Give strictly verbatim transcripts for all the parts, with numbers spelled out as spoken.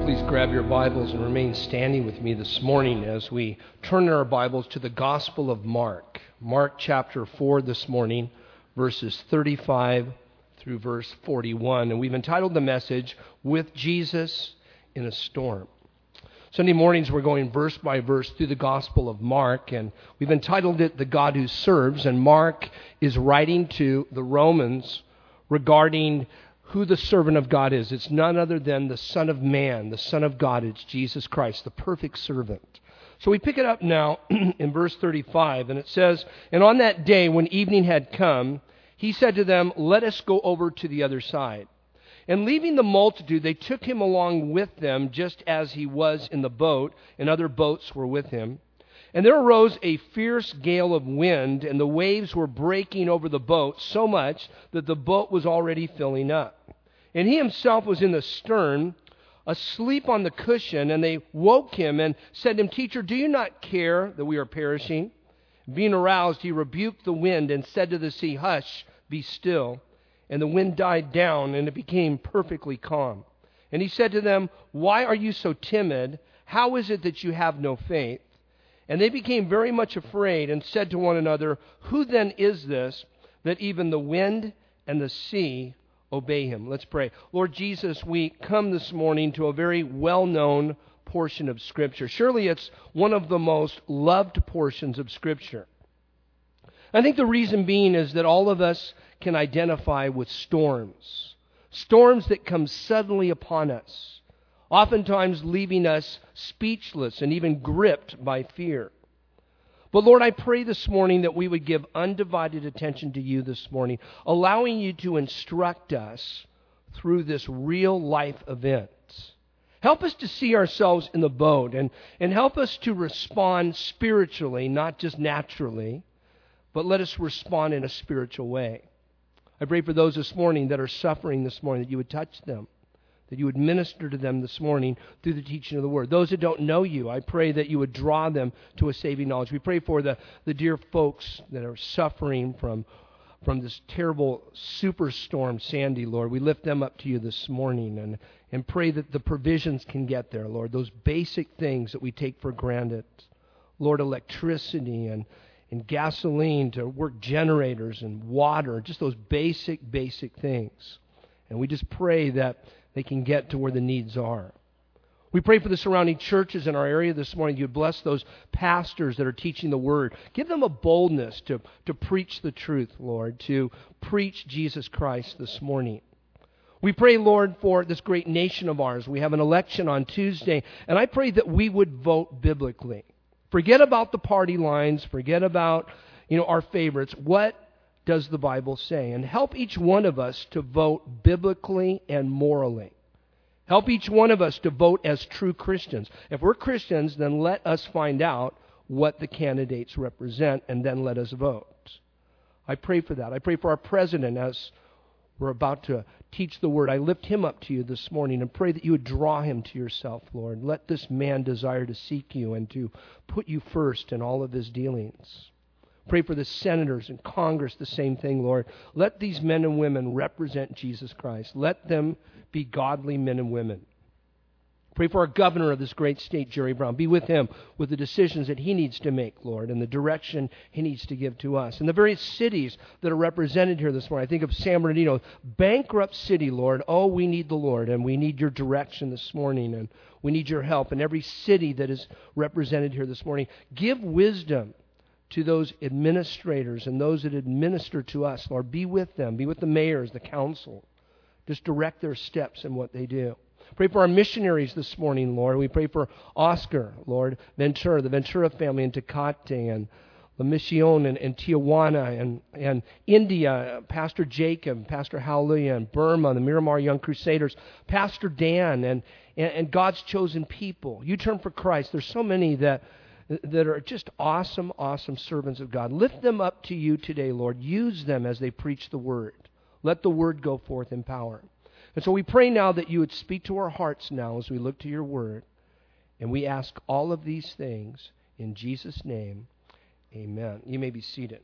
Please grab your Bibles and remain standing with me this morning as we turn our Bibles to the Gospel of Mark. Mark chapter four this morning, verses thirty-five through verse forty-one. And we've entitled the message, With Jesus in a Storm. Sunday mornings we're going verse by verse through the Gospel of Mark, and we've entitled it The God Who Serves. And Mark is writing to the Romans regarding who the servant of God is. It's none other than the Son of Man, the Son of God. It's Jesus Christ, the perfect servant. So we pick it up now in verse thirty-five, and it says, "And on that day when evening had come, he said to them, 'Let us go over to the other side.' And leaving the multitude, they took him along with them, just as he was in the boat, and other boats were with him. And there arose a fierce gale of wind, and the waves were breaking over the boat so much that the boat was already filling up. And he himself was in the stern, asleep on the cushion, and they woke him and said to him, 'Teacher, do you not care that we are perishing?' Being aroused, he rebuked the wind and said to the sea, 'Hush, be still.' And the wind died down, and it became perfectly calm. And he said to them, 'Why are you so timid? How is it that you have no faith?' And they became very much afraid and said to one another, 'Who then is this, that even the wind and the sea obey him?'" Let's pray. Lord Jesus, we come this morning to a very well-known portion of Scripture. Surely it's one of the most loved portions of Scripture. I think the reason being is that all of us can identify with storms. Storms that come suddenly upon us, oftentimes leaving us speechless and even gripped by fear. But Lord, I pray this morning that we would give undivided attention to you this morning, allowing you to instruct us through this real life event. Help us to see ourselves in the boat and, and help us to respond spiritually, not just naturally, but let us respond in a spiritual way. I pray for those this morning that are suffering this morning, that you would touch them, that you would minister to them this morning through the teaching of the Word. Those that don't know you, I pray that you would draw them to a saving knowledge. We pray for the, the dear folks that are suffering from, from this terrible superstorm, Sandy, Lord. We lift them up to you this morning and, and pray that the provisions can get there, Lord. Those basic things that we take for granted. Lord, electricity and, and gasoline to work generators and water, just those basic, basic things. And we just pray that they can get to where the needs are. We pray for the surrounding churches in our area this morning. You bless those pastors that are teaching the Word. Give them a boldness to, to preach the truth, Lord, to preach Jesus Christ this morning. We pray, Lord, for this great nation of ours. We have an election on Tuesday, and I pray that we would vote biblically. Forget about the party lines. Forget about, you know, our favorites. What does the Bible say? And help each one of us to vote biblically and morally. Help each one of us to vote as true Christians. If we're Christians, then let us find out what the candidates represent, and then let us vote. I pray for that. I pray for our president as we're about to teach the Word. I lift him up to you this morning and pray that you would draw him to yourself, Lord. Let this man desire to seek you and to put you first in all of his dealings. Pray for the senators and Congress, the same thing, Lord. Let these men and women represent Jesus Christ. Let them be godly men and women. Pray for our governor of this great state, Jerry Brown. Be with him with the decisions that he needs to make, Lord, and the direction he needs to give to us. And the various cities that are represented here this morning. I think of San Bernardino, bankrupt city, Lord. Oh, we need the Lord, and we need your direction this morning, and we need your help. And every city that is represented here this morning, give wisdom to those administrators and those that administer to us, Lord. Be with them. Be with the mayors, the council. Just direct their steps in what they do. Pray for our missionaries this morning, Lord. We pray for Oscar, Lord, Ventura, the Ventura family in Tecate, and La Mission and, and Tijuana, and, and India, Pastor Jacob, Pastor Hallelujah, and Burma, the Miramar Young Crusaders, Pastor Dan, and, and, and God's chosen people. You turn for Christ. There's so many that that are just awesome, awesome servants of God. Lift them up to you today, Lord. Use them as they preach the Word. Let the Word go forth in power. And so we pray now that you would speak to our hearts now as we look to your Word. And we ask all of these things in Jesus' name. Amen. You may be seated.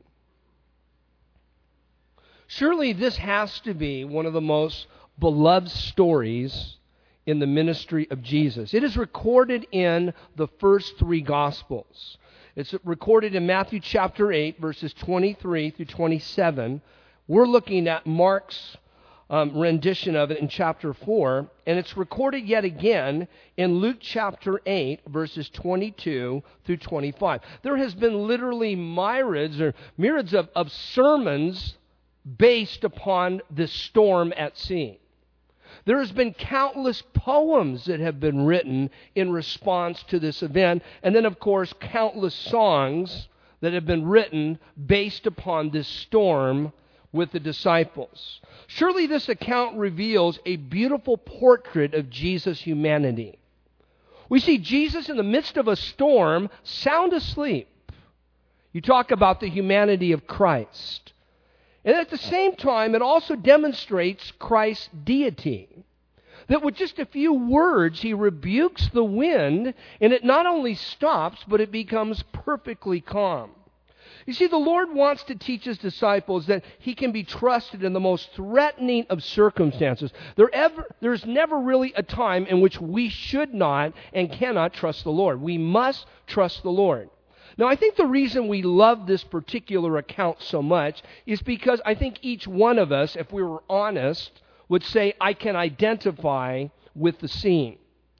Surely this has to be one of the most beloved stories in the ministry of Jesus. It is recorded in the first three Gospels. It's recorded in Matthew chapter eight, verses twenty-three through twenty-seven. We're looking at Mark's um, rendition of it in chapter four, and it's recorded yet again in Luke chapter eight, verses twenty-two through twenty-five. There has been literally myriads or myriads of, of sermons based upon this storm at sea. There has been countless poems that have been written in response to this event, and then, of course, countless songs that have been written based upon this storm with the disciples. Surely this account reveals a beautiful portrait of Jesus' humanity. We see Jesus in the midst of a storm, sound asleep. You talk about the humanity of Christ. And at the same time, it also demonstrates Christ's deity. That with just a few words, he rebukes the wind, and it not only stops, but it becomes perfectly calm. You see, the Lord wants to teach his disciples that he can be trusted in the most threatening of circumstances. There ever, there's never really a time in which we should not and cannot trust the Lord. We must trust the Lord. Now, I think the reason we love this particular account so much is because I think each one of us, if we were honest, would say, I can identify with the scene.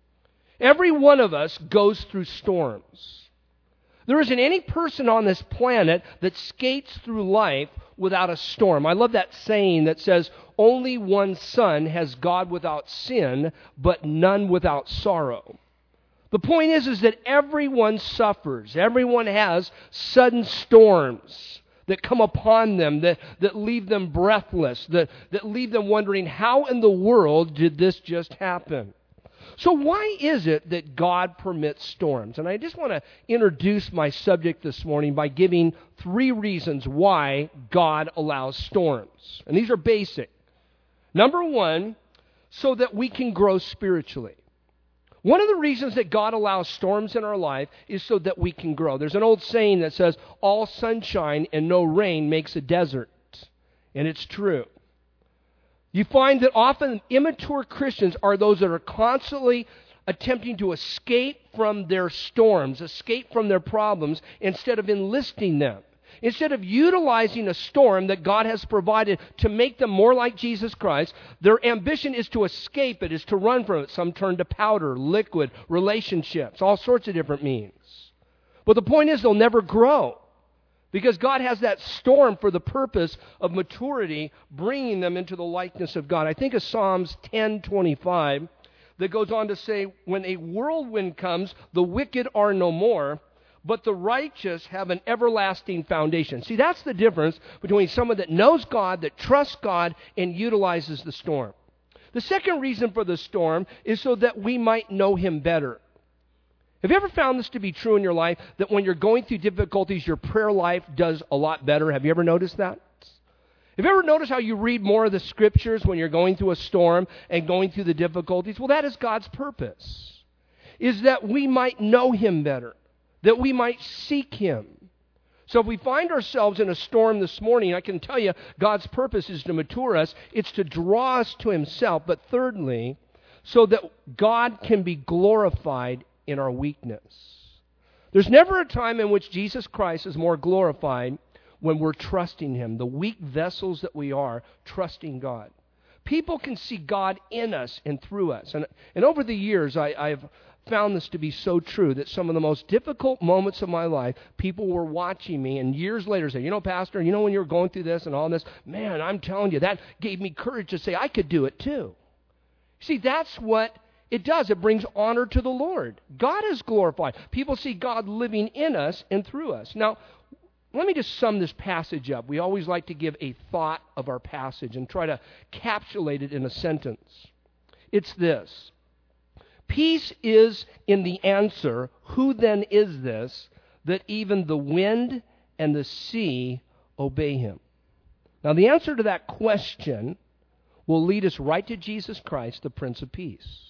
Every one of us goes through storms. There isn't any person on this planet that skates through life without a storm. I love that saying that says, only one son has God without sin, but none without sorrow. The point is, is that everyone suffers. Everyone has sudden storms that come upon them, that, that leave them breathless, that, that leave them wondering, how in the world did this just happen? So why is it that God permits storms? And I just want to introduce my subject this morning by giving three reasons why God allows storms. And these are basic. Number one, so that we can grow spiritually. One of the reasons that God allows storms in our life is so that we can grow. There's an old saying that says, all sunshine and no rain makes a desert. And it's true. You find that often immature Christians are those that are constantly attempting to escape from their storms, escape from their problems, instead of enlisting them. Instead of utilizing a storm that God has provided to make them more like Jesus Christ, their ambition is to escape it, is to run from it. Some turn to powder, liquid, relationships, all sorts of different means. But the point is they'll never grow. Because God has that storm for the purpose of maturity, bringing them into the likeness of God. I think of Psalms ten twenty-five that goes on to say, when a whirlwind comes, the wicked are no more, but the righteous have an everlasting foundation. See, that's the difference between someone that knows God, that trusts God, and utilizes the storm. The second reason for the storm is so that we might know him better. Have you ever found this to be true in your life, that when you're going through difficulties, your prayer life does a lot better? Have you ever noticed that? Have you ever noticed how you read more of the Scriptures when you're going through a storm and going through the difficulties? Well, that is God's purpose, is that we might know him better, that we might seek him. So if we find ourselves in a storm this morning, I can tell you God's purpose is to mature us. It's to draw us to himself. But thirdly, so that God can be glorified in our weakness. There's never a time in which Jesus Christ is more glorified when we're trusting him, the weak vessels that we are, trusting God. People can see God in us and through us. And, and over the years, I, I've found this to be so true, that some of the most difficult moments of my life, people were watching me, and years later say, you know, Pastor, you know when you were going through this and all this, man, I'm telling you, that gave me courage to say I could do it too. See, that's what it does. It brings honor to the Lord. God is glorified. People see God living in us and through us. Now, let me just sum this passage up. We always like to give a thought of our passage and try to capsulate it in a sentence. It's this. Peace is in the answer. Who then is this, that even the wind and the sea obey him? Now, the answer to that question will lead us right to Jesus Christ, the Prince of Peace.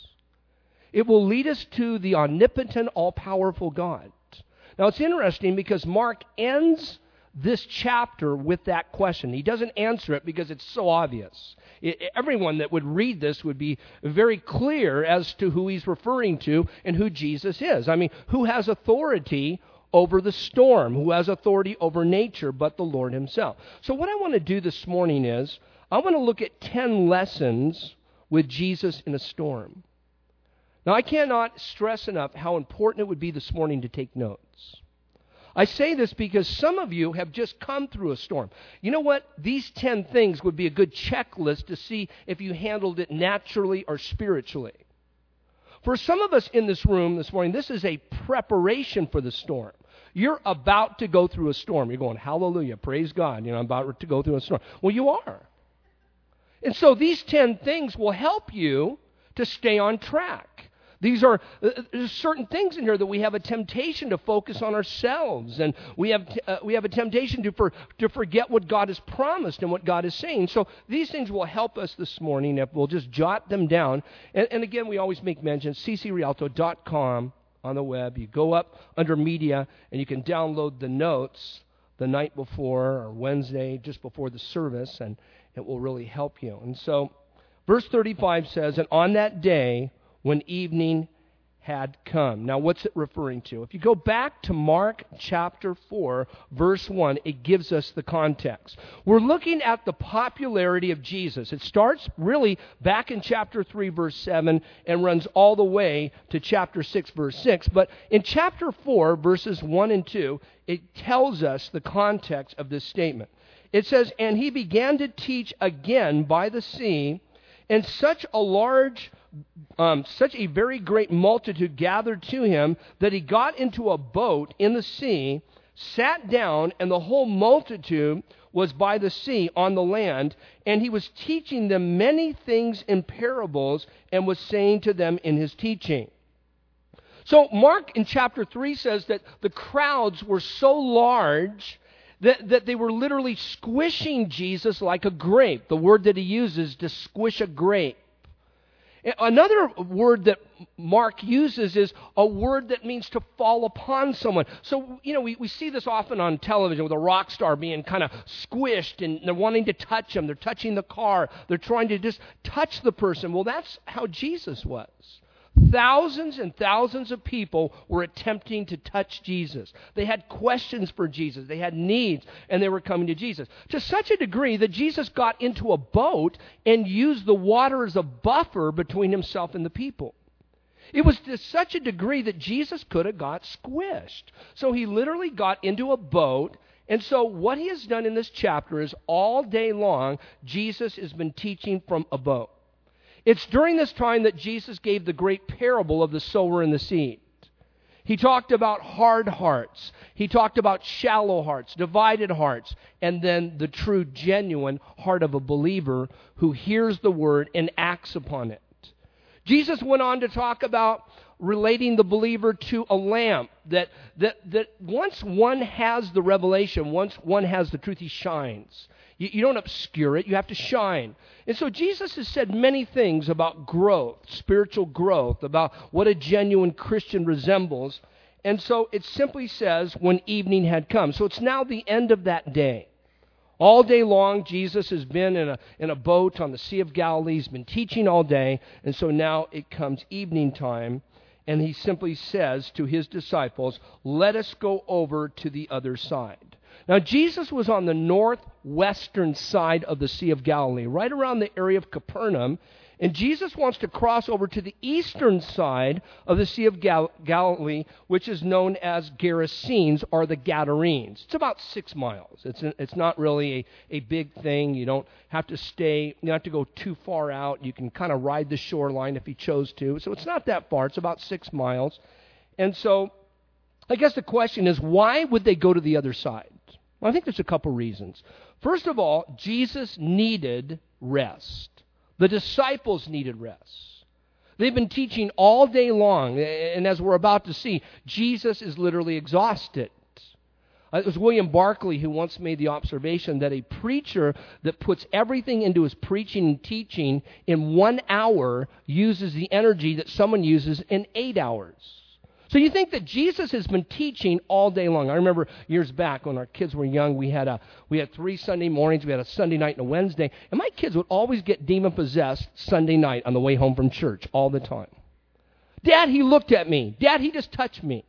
It will lead us to the omnipotent, all-powerful God. Now, it's interesting because Mark ends this chapter with that question. He doesn't answer it because it's so obvious. It, everyone that would read this would be very clear as to who he's referring to and who Jesus is. I mean, who has authority over the storm? Who has authority over nature but the Lord himself? So what I want to do this morning is I want to look at ten lessons with Jesus in a storm. Now, I cannot stress enough how important it would be this morning to take notes. I say this because some of you have just come through a storm. You know what? These ten things would be a good checklist to see if you handled it naturally or spiritually. For some of us in this room this morning, this is a preparation for the storm. You're about to go through a storm. You're going, hallelujah, praise God. You know, I'm about to go through a storm. Well, you are. And so these ten things will help you to stay on track. These are uh, there's certain things in here that we have a temptation to focus on ourselves, and we have uh, we have a temptation to for, to forget what God has promised and what God is saying. So these things will help us this morning if we'll just jot them down. And, and again, we always make mention, c c rialto dot com on the web. You go up under media, and you can download the notes the night before or Wednesday, just before the service, and it will really help you. And so verse thirty-five says, and on that day when evening had come. Now, what's it referring to? If you go back to Mark chapter four, verse one, it gives us the context. We're looking at the popularity of Jesus. It starts really back in chapter three, verse seven, and runs all the way to chapter six, verse six. But in chapter four, verses one and two, it tells us the context of this statement. It says, and he began to teach again by the sea, and such a large Um, such a very great multitude gathered to him that he got into a boat in the sea, sat down, and the whole multitude was by the sea on the land, and he was teaching them many things in parables and was saying to them in his teaching. So Mark in chapter three says that the crowds were so large that, that they were literally squishing Jesus like a grape. The word that he uses to squish a grape. Another word that Mark uses is a word that means to fall upon someone. So, you know, we, we see this often on television with a rock star being kind of squished and they're wanting to touch him. They're touching the car. They're trying to just touch the person. Well, that's how Jesus was. Thousands and thousands of people were attempting to touch Jesus. They had questions for Jesus. They had needs, and they were coming to Jesus. To such a degree that Jesus got into a boat and used the water as a buffer between himself and the people. It was to such a degree that Jesus could have got squished. So he literally got into a boat. And so what he has done in this chapter is all day long, Jesus has been teaching from a boat. It's during this time that Jesus gave the great parable of the sower and the seed. He talked about hard hearts. He talked about shallow hearts, divided hearts, and then the true, genuine heart of a believer who hears the word and acts upon it. Jesus went on to talk about relating the believer to a lamp, that, that, that once one has the revelation, once one has the truth, he shines. You, you don't obscure it, you have to shine. And so Jesus has said many things about growth, spiritual growth, about what a genuine Christian resembles. And so it simply says, when evening had come. So it's now the end of that day. All day long, Jesus has been in a, in a boat on the Sea of Galilee. He's been teaching all day. And so now it comes evening time. And he simply says to his disciples, let us go over to the other side. Now, Jesus was on the northwestern side of the Sea of Galilee, right around the area of Capernaum. And Jesus wants to cross over to the eastern side of the Sea of Gal- Galilee, which is known as Gerasenes or the Gadarenes. It's about six miles. It's a, it's not really a, a big thing. You don't have to stay, you don't have to go too far out. You can kind of ride the shoreline if you chose to. So it's not that far. It's about six miles. And so I guess the question is, why would they go to the other side? Well, I think there's a couple reasons. First of all, Jesus needed rest. The disciples needed rest. They've been teaching all day long, and as we're about to see, Jesus is literally exhausted. It was William Barclay who once made the observation that a preacher that puts everything into his preaching and teaching in one hour uses the energy that someone uses in eight hours. So you think that Jesus has been teaching all day long. I remember years back when our kids were young, we had a we had three Sunday mornings, we had a Sunday night and a Wednesday, and my kids would always get demon-possessed Sunday night on the way home from church all the time. Dad, he looked at me. Dad, he just touched me.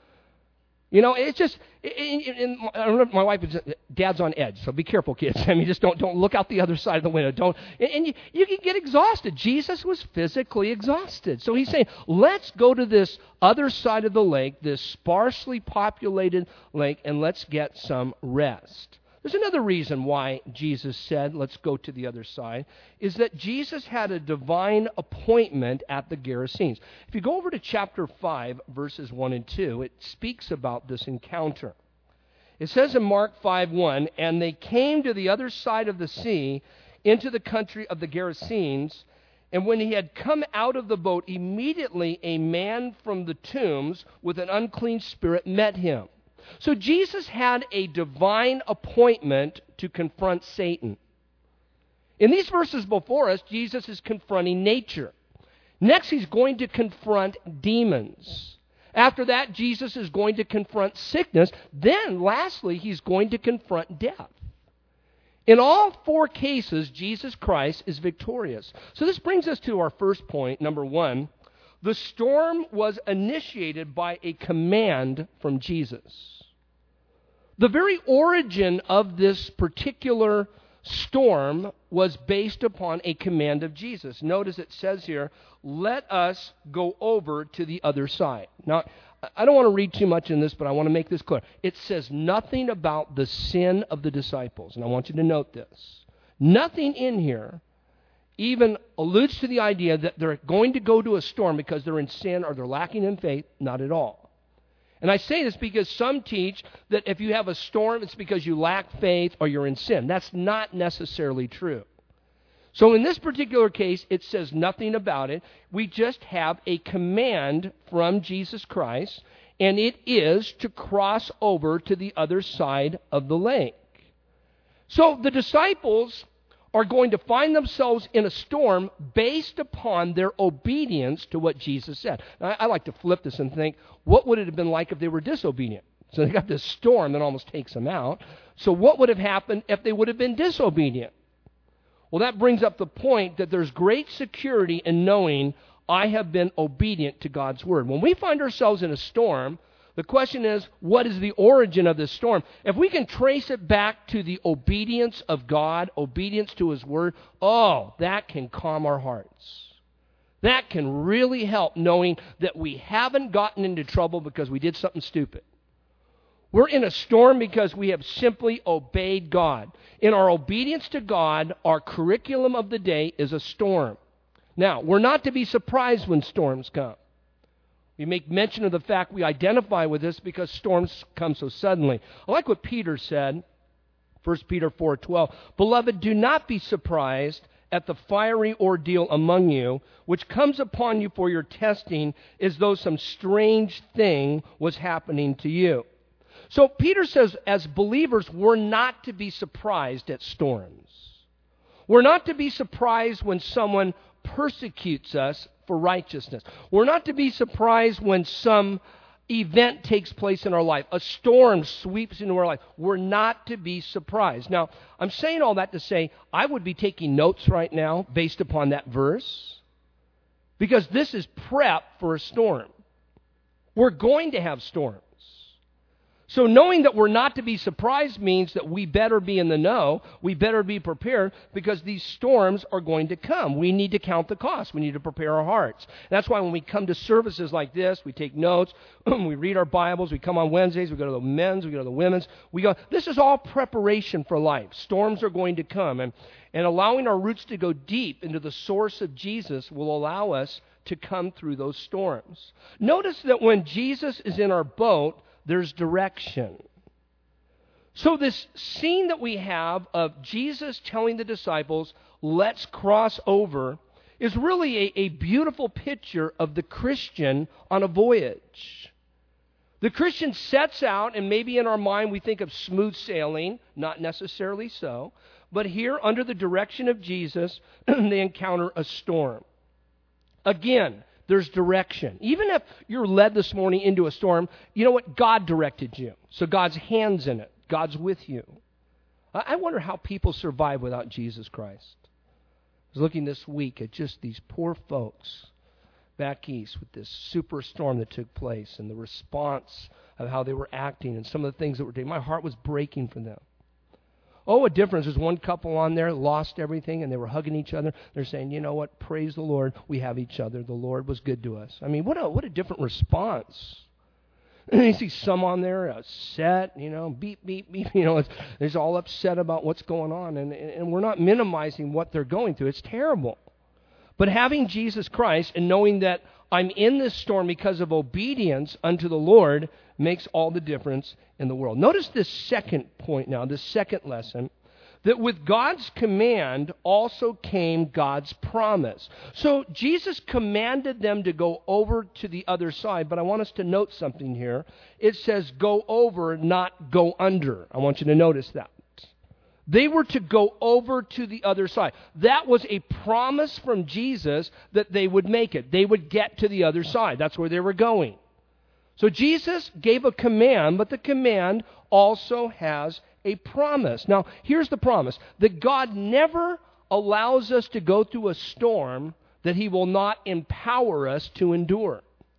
You know, it's just, and, and I remember my wife was, Dad's on edge, so be careful, kids. I mean, just don't don't look out the other side of the window. Don't, and, and you, you can get exhausted. Jesus was physically exhausted. So he's saying, let's go to this other side of the lake, this sparsely populated lake, and let's get some rest. There's another reason why Jesus said, let's go to the other side, is that Jesus had a divine appointment at the Gerasenes. If you go over to chapter five, verses one and two, it speaks about this encounter. It says in Mark five one, and they came to the other side of the sea, into the country of the Gerasenes, and when he had come out of the boat, immediately a man from the tombs with an unclean spirit met him. So Jesus had a divine appointment to confront Satan. In these verses before us, Jesus is confronting nature. Next, he's going to confront demons. After that, Jesus is going to confront sickness. Then, lastly, he's going to confront death. In all four cases, Jesus Christ is victorious. So this brings us to our first point, number one. The storm was initiated by a command from Jesus. The very origin of this particular storm was based upon a command of Jesus. Notice it says here, let us go over to the other side. Now, I don't want to read too much in this, but I want to make this clear. It says nothing about the sin of the disciples, and I want you to note this. Nothing in here even alludes to the idea that they're going to go to a storm because they're in sin or they're lacking in faith. Not at all. And I say this because some teach that if you have a storm, it's because you lack faith or you're in sin. That's not necessarily true. So in this particular case, it says nothing about it. We just have a command from Jesus Christ, and it is to cross over to the other side of the lake. So the disciples are going to find themselves in a storm based upon their obedience to what Jesus said. Now, I, I like to flip this and think, what would it have been like if they were disobedient? So they got this storm that almost takes them out. So what would have happened if they would have been disobedient? Well, that brings up the point that there's great security in knowing I have been obedient to God's word. When we find ourselves in a storm, the question is, what is the origin of this storm? If we can trace it back to the obedience of God, obedience to His Word, oh, that can calm our hearts. That can really help knowing that we haven't gotten into trouble because we did something stupid. We're in a storm because we have simply obeyed God. In our obedience to God, our curriculum of the day is a storm. Now, we're not to be surprised when storms come. We make mention of the fact we identify with this because storms come so suddenly. I like what Peter said, First Peter four twelve. Beloved, do not be surprised at the fiery ordeal among you, which comes upon you for your testing, as though some strange thing was happening to you. So Peter says, as believers, we're not to be surprised at storms. We're not to be surprised when someone persecutes us for righteousness. We're not to be surprised when some event takes place in our life. A storm sweeps into our life. We're not to be surprised. Now, I'm saying all that to say I would be taking notes right now based upon that verse because this is prep for a storm. We're going to have storms. So knowing that we're not to be surprised means that we better be in the know. We better be prepared because these storms are going to come. We need to count the cost. We need to prepare our hearts. That's why when we come to services like this, we take notes, we read our Bibles, we come on Wednesdays, we go to the men's, we go to the women's. We go. This is all preparation for life. Storms are going to come. And, and allowing our roots to go deep into the source of Jesus will allow us to come through those storms. Notice that when Jesus is in our boat, there's direction. So this scene that we have of Jesus telling the disciples, let's cross over, is really a, a beautiful picture of the Christian on a voyage. The Christian sets out, and maybe in our mind we think of smooth sailing, not necessarily so, but here under the direction of Jesus, they encounter a storm. Again, there's direction. Even if you're led this morning into a storm, you know what? God directed you. So God's hand's in it. God's with you. I wonder how people survive without Jesus Christ. I was looking this week at just these poor folks back east with this super storm that took place and the response of how they were acting and some of the things that were doing. My heart was breaking for them. Oh, a difference. There's one couple on there, lost everything, and they were hugging each other. They're saying, you know what, praise the Lord, we have each other. The Lord was good to us. I mean, what a what a different response. And you see some on there upset, you know, beep, beep, beep, you know, it's, it's all upset about what's going on. And, and we're not minimizing what they're going through. It's terrible. But having Jesus Christ and knowing that I'm in this storm because of obedience unto the Lord makes all the difference in the world. Notice this second point now, this second lesson, that with God's command also came God's promise. So Jesus commanded them to go over to the other side, but I want us to note something here. It says go over, not go under. I want you to notice that. They were to go over to the other side. That was a promise from Jesus that they would make it. They would get to the other side. That's where they were going. So Jesus gave a command, but the command also has a promise. Now, here's the promise, that God never allows us to go through a storm that He will not empower us to endure.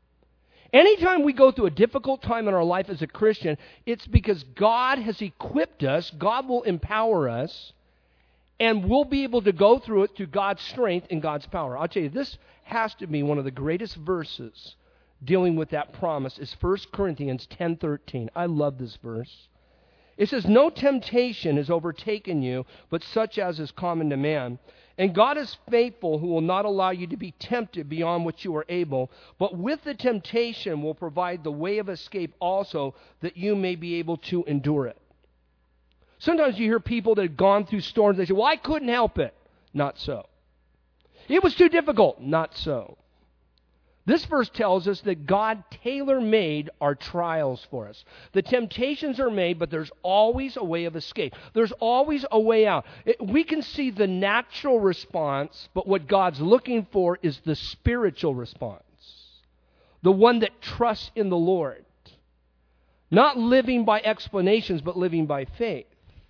Anytime we go through a difficult time in our life as a Christian, it's because God has equipped us, God will empower us, and we'll be able to go through it through God's strength and God's power. I'll tell you, this has to be one of the greatest verses dealing with that promise is First Corinthians ten thirteen. I love this verse. It says, no temptation has overtaken you, but such as is common to man. And God is faithful, who will not allow you to be tempted beyond what you are able, but with the temptation will provide the way of escape also, that you may be able to endure it. Sometimes you hear people that have gone through storms, they say, well, I couldn't help it. Not so. It was too difficult. Not so. This verse tells us that God tailor-made our trials for us. The temptations are made, but there's always a way of escape. There's always a way out. It, we can see the natural response, but what God's looking for is the spiritual response. The one that trusts in the Lord. Not living by explanations, but living by faith.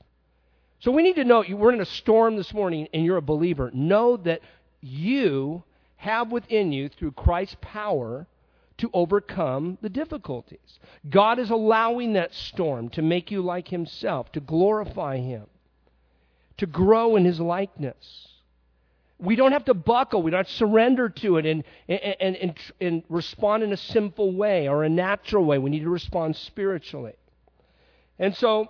So we need to know, we're in a storm this morning and you're a believer. Know that you have within you, through Christ's power, to overcome the difficulties. God is allowing that storm to make you like Himself, to glorify Him, to grow in His likeness. We don't have to buckle. We don't have to surrender to it and, and, and, and, and respond in a sinful way or a natural way. We need to respond spiritually. And so,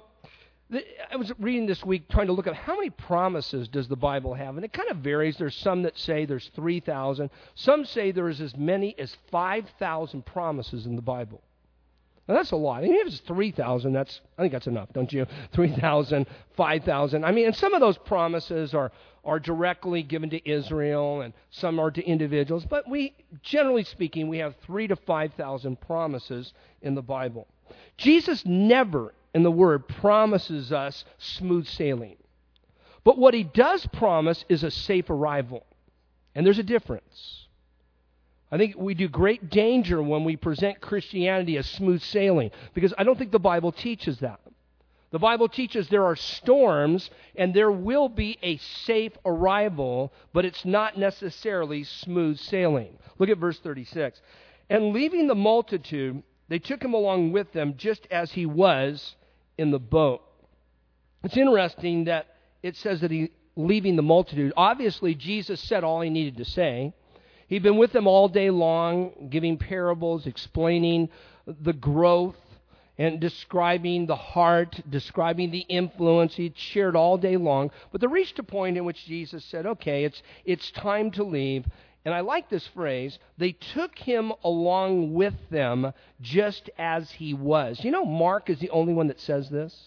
I was reading this week trying to look at how many promises does the Bible have, and it kind of varies. There's some that say there's three thousand. Some say there's as many as five thousand promises in the Bible. Now, that's a lot. I mean, if it's three thousand, that's, I think that's enough, don't you? three thousand, five thousand. I mean, and some of those promises are, are directly given to Israel, and some are to individuals. But we, generally speaking, we have three to five thousand promises in the Bible. Jesus never in the Word promises us smooth sailing. But what He does promise is a safe arrival. And there's a difference. I think we do great danger when we present Christianity as smooth sailing, because I don't think the Bible teaches that. The Bible teaches there are storms and there will be a safe arrival, but it's not necessarily smooth sailing. Look at verse thirty-six. And leaving the multitude, they took Him along with them just as He was in the boat. It's interesting that it says that He, leaving the multitude, obviously Jesus said all He needed to say. He'd been with them all day long, giving parables, explaining the growth, and describing the heart, describing the influence. He'd shared all day long. But there reached a point in which Jesus said, okay, it's, it's time to leave. And I like this phrase, they took Him along with them just as He was. You know, Mark is the only one that says this.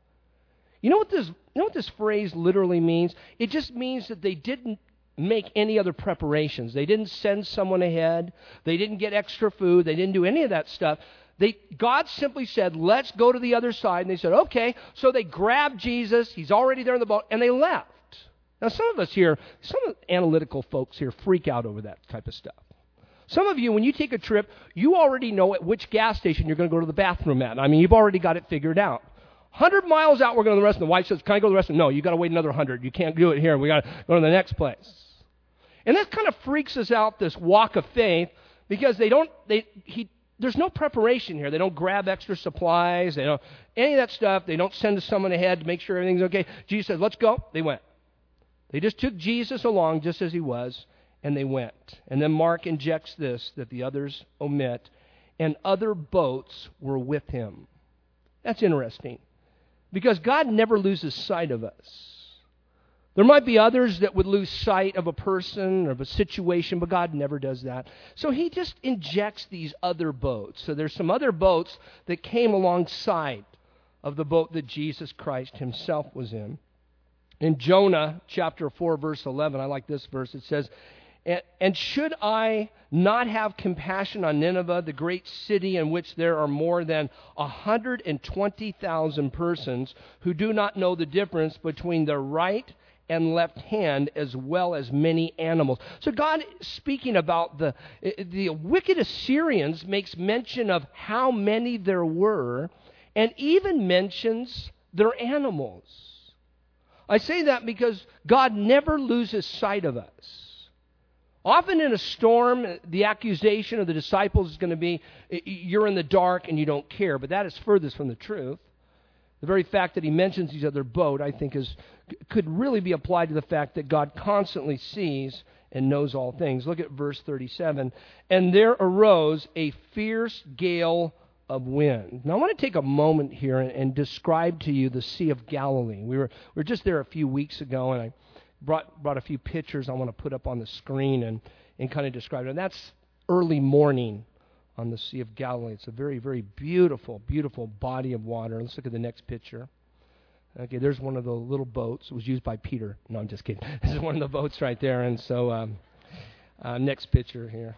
You know what this, you know what this phrase literally means? It just means that they didn't make any other preparations. They didn't send someone ahead. They didn't get extra food. They didn't do any of that stuff. They, God simply said, let's go to the other side. And they said, okay. So they grabbed Jesus. He's already there in the boat. And they left. Now, some of us here, some of the analytical folks here freak out over that type of stuff. Some of you, when you take a trip, you already know at which gas station you're going to go to the bathroom at. I mean, you've already got it figured out. one hundred miles out, we're going to the restaurant. The wife says, can I go to the restaurant? No, you've got to wait another one hundred. You can't do it here. We've got to go to the next place. And that kind of freaks us out, this walk of faith, because they don't, they, he, there's no preparation here. They don't grab extra supplies. They don't, any of that stuff. They don't send someone ahead to make sure everything's okay. Jesus says, let's go. They went. They just took Jesus along just as he was, and they went. And then Mark injects this that the others omit, and other boats were with him. That's interesting, because God never loses sight of us. There might be others that would lose sight of a person or of a situation, but God never does that. So he just injects these other boats. So there's some other boats that came alongside of the boat that Jesus Christ himself was in. In Jonah chapter four, verse eleven, I like this verse. It says, and should I not have compassion on Nineveh, the great city in which there are more than one hundred twenty thousand persons who do not know the difference between their right and left hand, as well as many animals. So God, speaking about the, the wicked Assyrians, makes mention of how many there were, and even mentions their animals. I say that because God never loses sight of us. Often in a storm, the accusation of the disciples is going to be, you're in the dark and you don't care. But that is furthest from the truth. The very fact that he mentions these other boat, I think, is could really be applied to the fact that God constantly sees and knows all things. Look at verse thirty-seven. And there arose a fierce gale of wind. Now I want to take a moment here and, and describe to you the Sea of Galilee. We were we were just there a few weeks ago, and I brought brought a few pictures I want to put up on the screen and, and kind of describe it. And that's early morning on the Sea of Galilee. It's a very, very beautiful, beautiful body of water. Let's look at the next picture. Okay, there's one of the little boats. It was used by Peter. No, I'm just kidding. This is one of the boats right there. And so, um, uh, next picture here.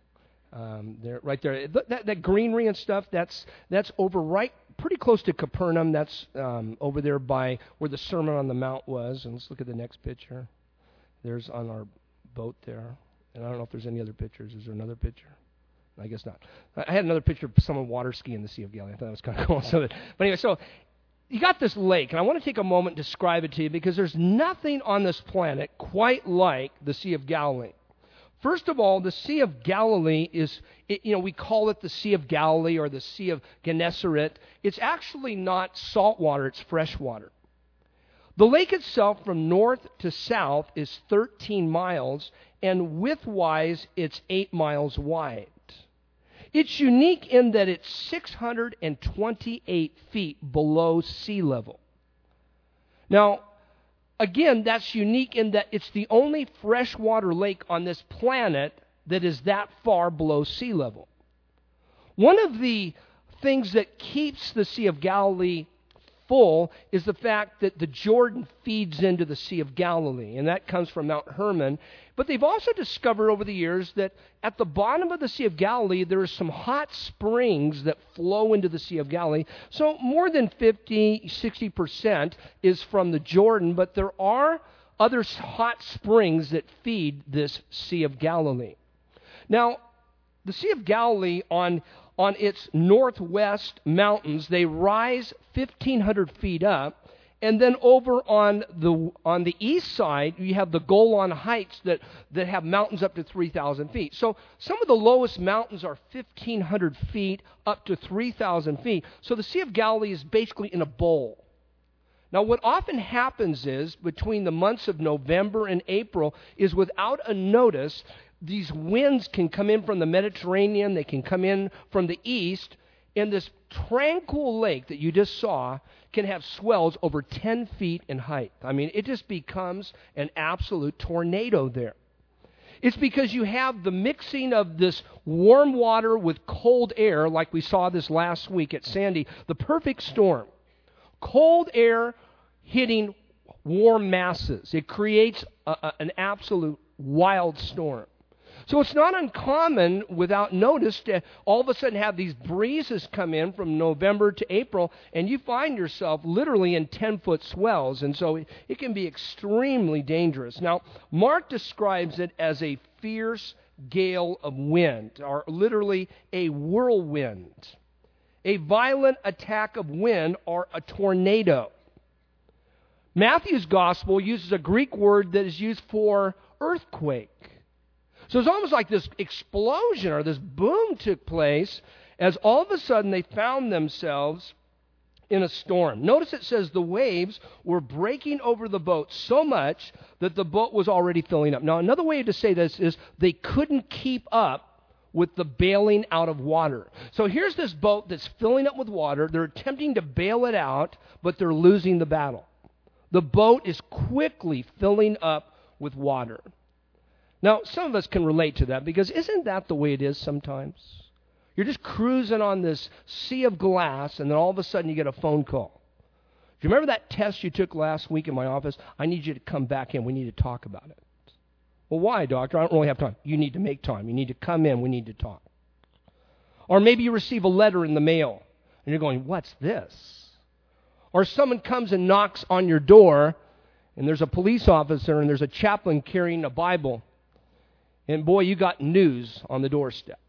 Um, there, right there. That, that greenery and stuff, that's that's over right, pretty close to Capernaum. That's um, over there by where the Sermon on the Mount was. And let's look at the next picture. There's on our boat there. And I don't know if there's any other pictures. Is there another picture? I guess not. I had another picture of someone water skiing in the Sea of Galilee. I thought that was kind of cool. So that, but anyway, so you got this lake, and I want to take a moment to describe it to you because there's nothing on this planet quite like the Sea of Galilee. First of all, the Sea of Galilee is, it, you know, we call it the Sea of Galilee or the Sea of Gennesaret. It's actually not salt water, it's fresh water. The lake itself from north to south is thirteen miles, and width-wise, it's eight miles wide. It's unique in that it's six hundred twenty-eight feet below sea level. Now, again, that's unique in that it's the only freshwater lake on this planet that is that far below sea level. One of the things that keeps the Sea of Galilee full is the fact that the Jordan feeds into the Sea of Galilee, and that comes from Mount Hermon. But they've also discovered over the years that at the bottom of the Sea of Galilee, there are some hot springs that flow into the Sea of Galilee. So more than fifty, sixty percent is from the Jordan, but there are other hot springs that feed this Sea of Galilee. Now, the Sea of Galilee on On its northwest mountains, they rise fifteen hundred feet up, and then over on the on the east side, you have the Golan Heights that, that have mountains up to three thousand feet. So some of the lowest mountains are fifteen hundred feet up to three thousand feet. So the Sea of Galilee is basically in a bowl. Now, what often happens is, between the months of November and April, is without a notice, these winds can come in from the Mediterranean, they can come in from the east, and this tranquil lake that you just saw can have swells over ten feet in height. I mean, it just becomes an absolute tornado there. It's because you have the mixing of this warm water with cold air, like we saw this last week at Sandy, the perfect storm. Cold air hitting warm masses. It creates a, a, an absolute wild storm. So it's not uncommon, without notice, to all of a sudden have these breezes come in from November to April, and you find yourself literally in ten-foot swells, and so it, it can be extremely dangerous. Now, Mark describes it as a fierce gale of wind, or literally a whirlwind. A violent attack of wind, or a tornado. Matthew's gospel uses a Greek word that is used for earthquake. So it's almost like this explosion or this boom took place as all of a sudden they found themselves in a storm. Notice it says the waves were breaking over the boat so much that the boat was already filling up. Now, another way to say this is they couldn't keep up with the bailing out of water. So here's this boat that's filling up with water. They're attempting to bail it out, but they're losing the battle. The boat is quickly filling up with water. Now, some of us can relate to that because isn't that the way it is sometimes? You're just cruising on this sea of glass, and then all of a sudden you get a phone call. Do you remember that test you took last week in my office? I need you to come back in. We need to talk about it. Well, why, doctor? I don't really have time. You need to make time. You need to come in. We need to talk. Or maybe you receive a letter in the mail, and you're going, what's this? Or someone comes and knocks on your door, and there's a police officer, and there's a chaplain carrying a Bible. And boy, you got news on the doorstep.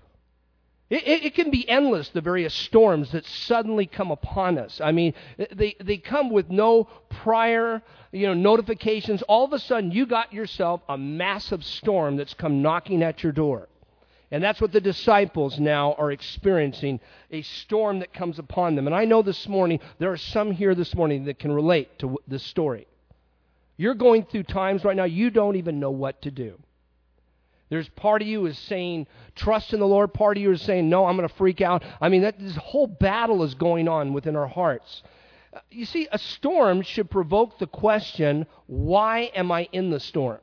It, it, it can be endless, the various storms that suddenly come upon us. I mean, they, they come with no prior, you know, notifications. All of a sudden, you got yourself a massive storm that's come knocking at your door. And that's what the disciples now are experiencing, a storm that comes upon them. And I know this morning, there are some here this morning that can relate to this story. You're going through times right now you don't even know what to do. There's part of you is saying, trust in the Lord. Part of you is saying, no, I'm going to freak out. I mean, that, this whole battle is going on within our hearts. You see, a storm should provoke the question, why am I in the storm?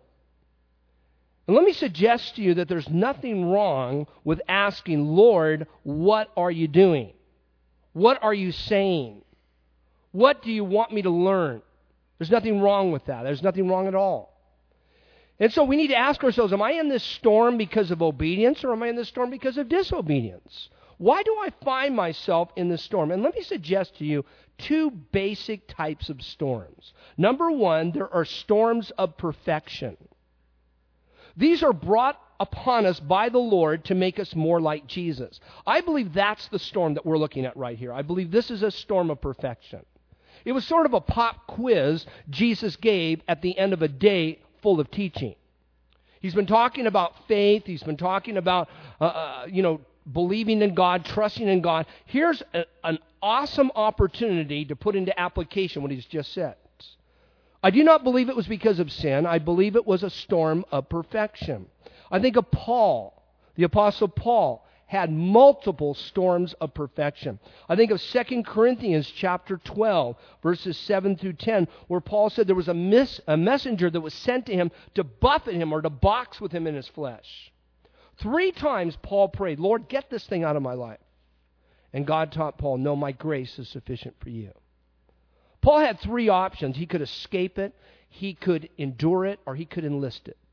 And let me suggest to you that there's nothing wrong with asking, Lord, what are you doing? What are you saying? What do you want me to learn? There's nothing wrong with that. There's nothing wrong at all. And so we need to ask ourselves, am I in this storm because of obedience or am I in this storm because of disobedience? Why do I find myself in this storm? And let me suggest to you two basic types of storms. Number one, there are storms of perfection. These are brought upon us by the Lord to make us more like Jesus. I believe that's the storm that we're looking at right here. I believe this is a storm of perfection. It was sort of a pop quiz Jesus gave at the end of a day full of teaching. He's been talking about faith. He's been talking about, uh, uh, you know, believing in God, trusting in God. Here's a, an awesome opportunity to put into application what he's just said. I do not believe it was because of sin. I believe it was a storm of perfection. I think of Paul, the Apostle Paul, had multiple storms of perfection. I think of Second Corinthians chapter twelve, verses seven through ten, where Paul said there was a, mis- a messenger that was sent to him to buffet him or to box with him in his flesh. Three times Paul prayed, Lord, get this thing out of my life. And God taught Paul, no, my grace is sufficient for you. Paul had three options. He could escape it, he could endure it, or he could enlist it.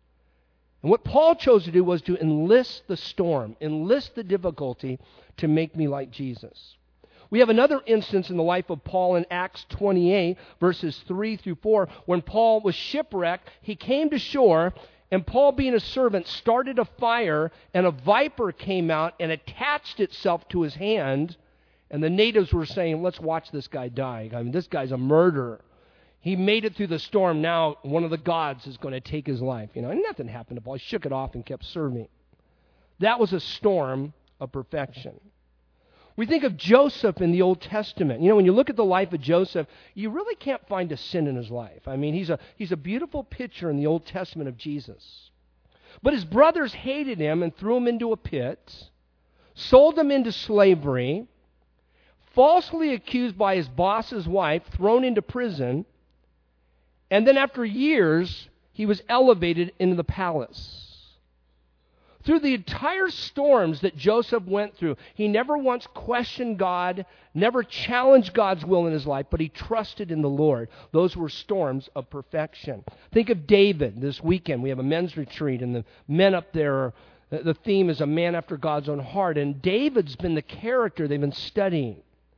And what Paul chose to do was to enlist the storm, enlist the difficulty to make me like Jesus. We have another instance in the life of Paul in Acts twenty-eight, verses three through four. When Paul was shipwrecked, he came to shore, and Paul, being a servant, started a fire, and a viper came out and attached itself to his hand. And the natives were saying, let's watch this guy die. I mean, this guy's a murderer. He made it through the storm. Now one of the gods is going to take his life. You know, and nothing happened to Paul. He shook it off and kept serving. That was a storm of perfection. We think of Joseph in the Old Testament. You know, when you look at the life of Joseph, you really can't find a sin in his life. I mean, he's a, he's a beautiful picture in the Old Testament of Jesus. But his brothers hated him and threw him into a pit, sold him into slavery, falsely accused by his boss's wife, thrown into prison, and then after years, he was elevated into the palace. Through the entire storms that Joseph went through, he never once questioned God, never challenged God's will in his life, but he trusted in the Lord. Those were storms of perfection. Think of David. This weekend, we have a men's retreat, and the men up there, are, the theme is a man after God's own heart. And David's been the character they've been studying.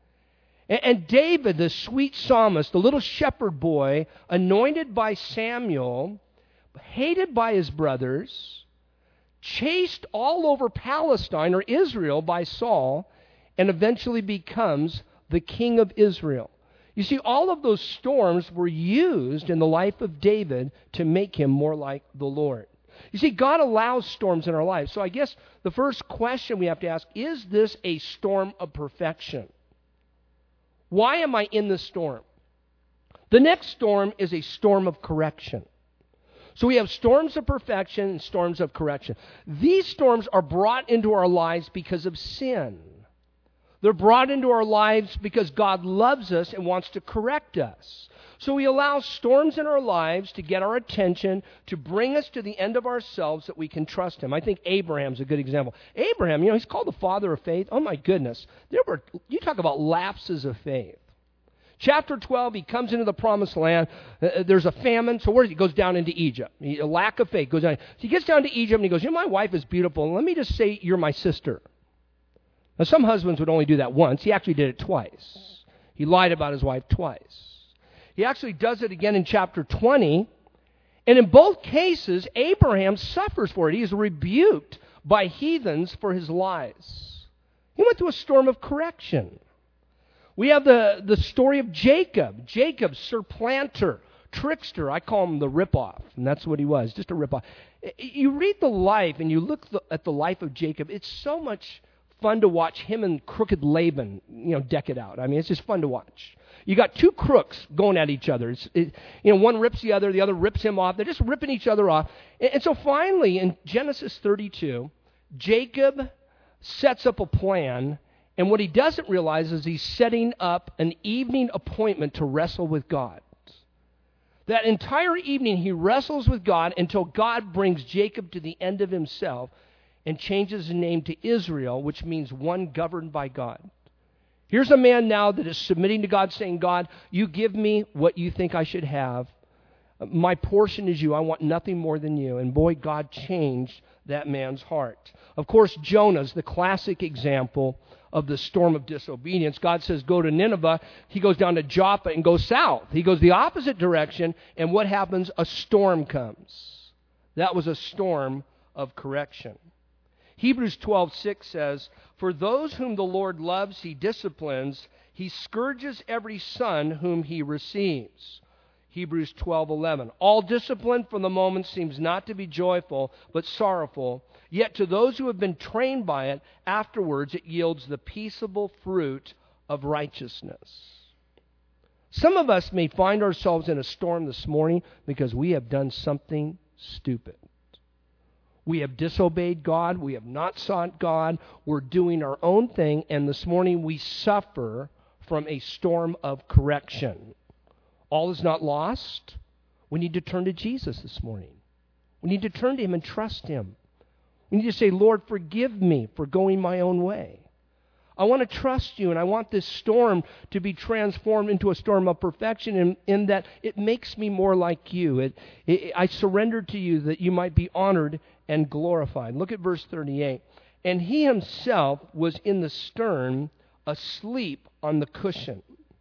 And David, the sweet psalmist, the little shepherd boy, anointed by Samuel, hated by his brothers, chased all over Palestine or Israel by Saul, and eventually becomes the king of Israel. You see, all of those storms were used in the life of David to make him more like the Lord. You see, God allows storms in our lives. So I guess the first question we have to ask, is this a storm of perfection? Why am I in this storm? The next storm is a storm of correction. So we have storms of perfection and storms of correction. These storms are brought into our lives because of sin. They're brought into our lives because God loves us and wants to correct us. So He allows storms in our lives to get our attention, to bring us to the end of ourselves that we can trust Him. I think Abraham's a good example. Abraham, you know, he's called the father of faith. Oh my goodness. There were, you talk about lapses of faith. Chapter twelve, he comes into the promised land. Uh, there's a famine. So where does he? He goes down into Egypt. He, a lack of faith goes down. So he gets down to Egypt and he goes, you know, my wife is beautiful. Let me just say you're my sister. Now, some husbands would only do that once. He actually did it twice. He lied about his wife twice. He actually does it again in chapter twenty. And in both cases, Abraham suffers for it. He is rebuked by heathens for his lies. He went through a storm of correction. We have the, the story of Jacob. Jacob, supplanter, trickster. I call him the ripoff. And that's what he was, just a ripoff. You read the life and you look at the life of Jacob. It's so much fun to watch him and crooked Laban, you know, deck it out. I mean, it's just fun to watch. You got two crooks going at each other. It's, it, you know, one rips the other, the other rips him off. They're just ripping each other off. And, and so finally, in Genesis thirty-two, Jacob sets up a plan, and what he doesn't realize is he's setting up an evening appointment to wrestle with God. That entire evening, he wrestles with God until God brings Jacob to the end of himself and changes his name to Israel, which means one governed by God. Here's a man now that is submitting to God, saying, God, you give me what you think I should have. My portion is you. I want nothing more than you. And boy, God changed that man's heart. Of course, Jonah's the classic example of the storm of disobedience. God says, go to Nineveh. He goes down to Joppa and goes south. He goes the opposite direction. And what happens? A storm comes. That was a storm of correction. Hebrews twelve six says, for those whom the Lord loves, He disciplines. He scourges every son whom He receives. Hebrews twelve eleven. All discipline from the moment seems not to be joyful, but sorrowful. Yet to those who have been trained by it, afterwards it yields the peaceable fruit of righteousness. Some of us may find ourselves in a storm this morning because we have done something stupid. We have disobeyed God. We have not sought God. We're doing our own thing. And this morning we suffer from a storm of correction. All is not lost. We need to turn to Jesus this morning. We need to turn to Him and trust Him. We need to say, Lord, forgive me for going my own way. I want to trust you, and I want this storm to be transformed into a storm of perfection in, in that it makes me more like you. It, it, I surrender to you that you might be honored and glorified. Look at verse thirty-eight. And he himself was in the stern, asleep on the cushion.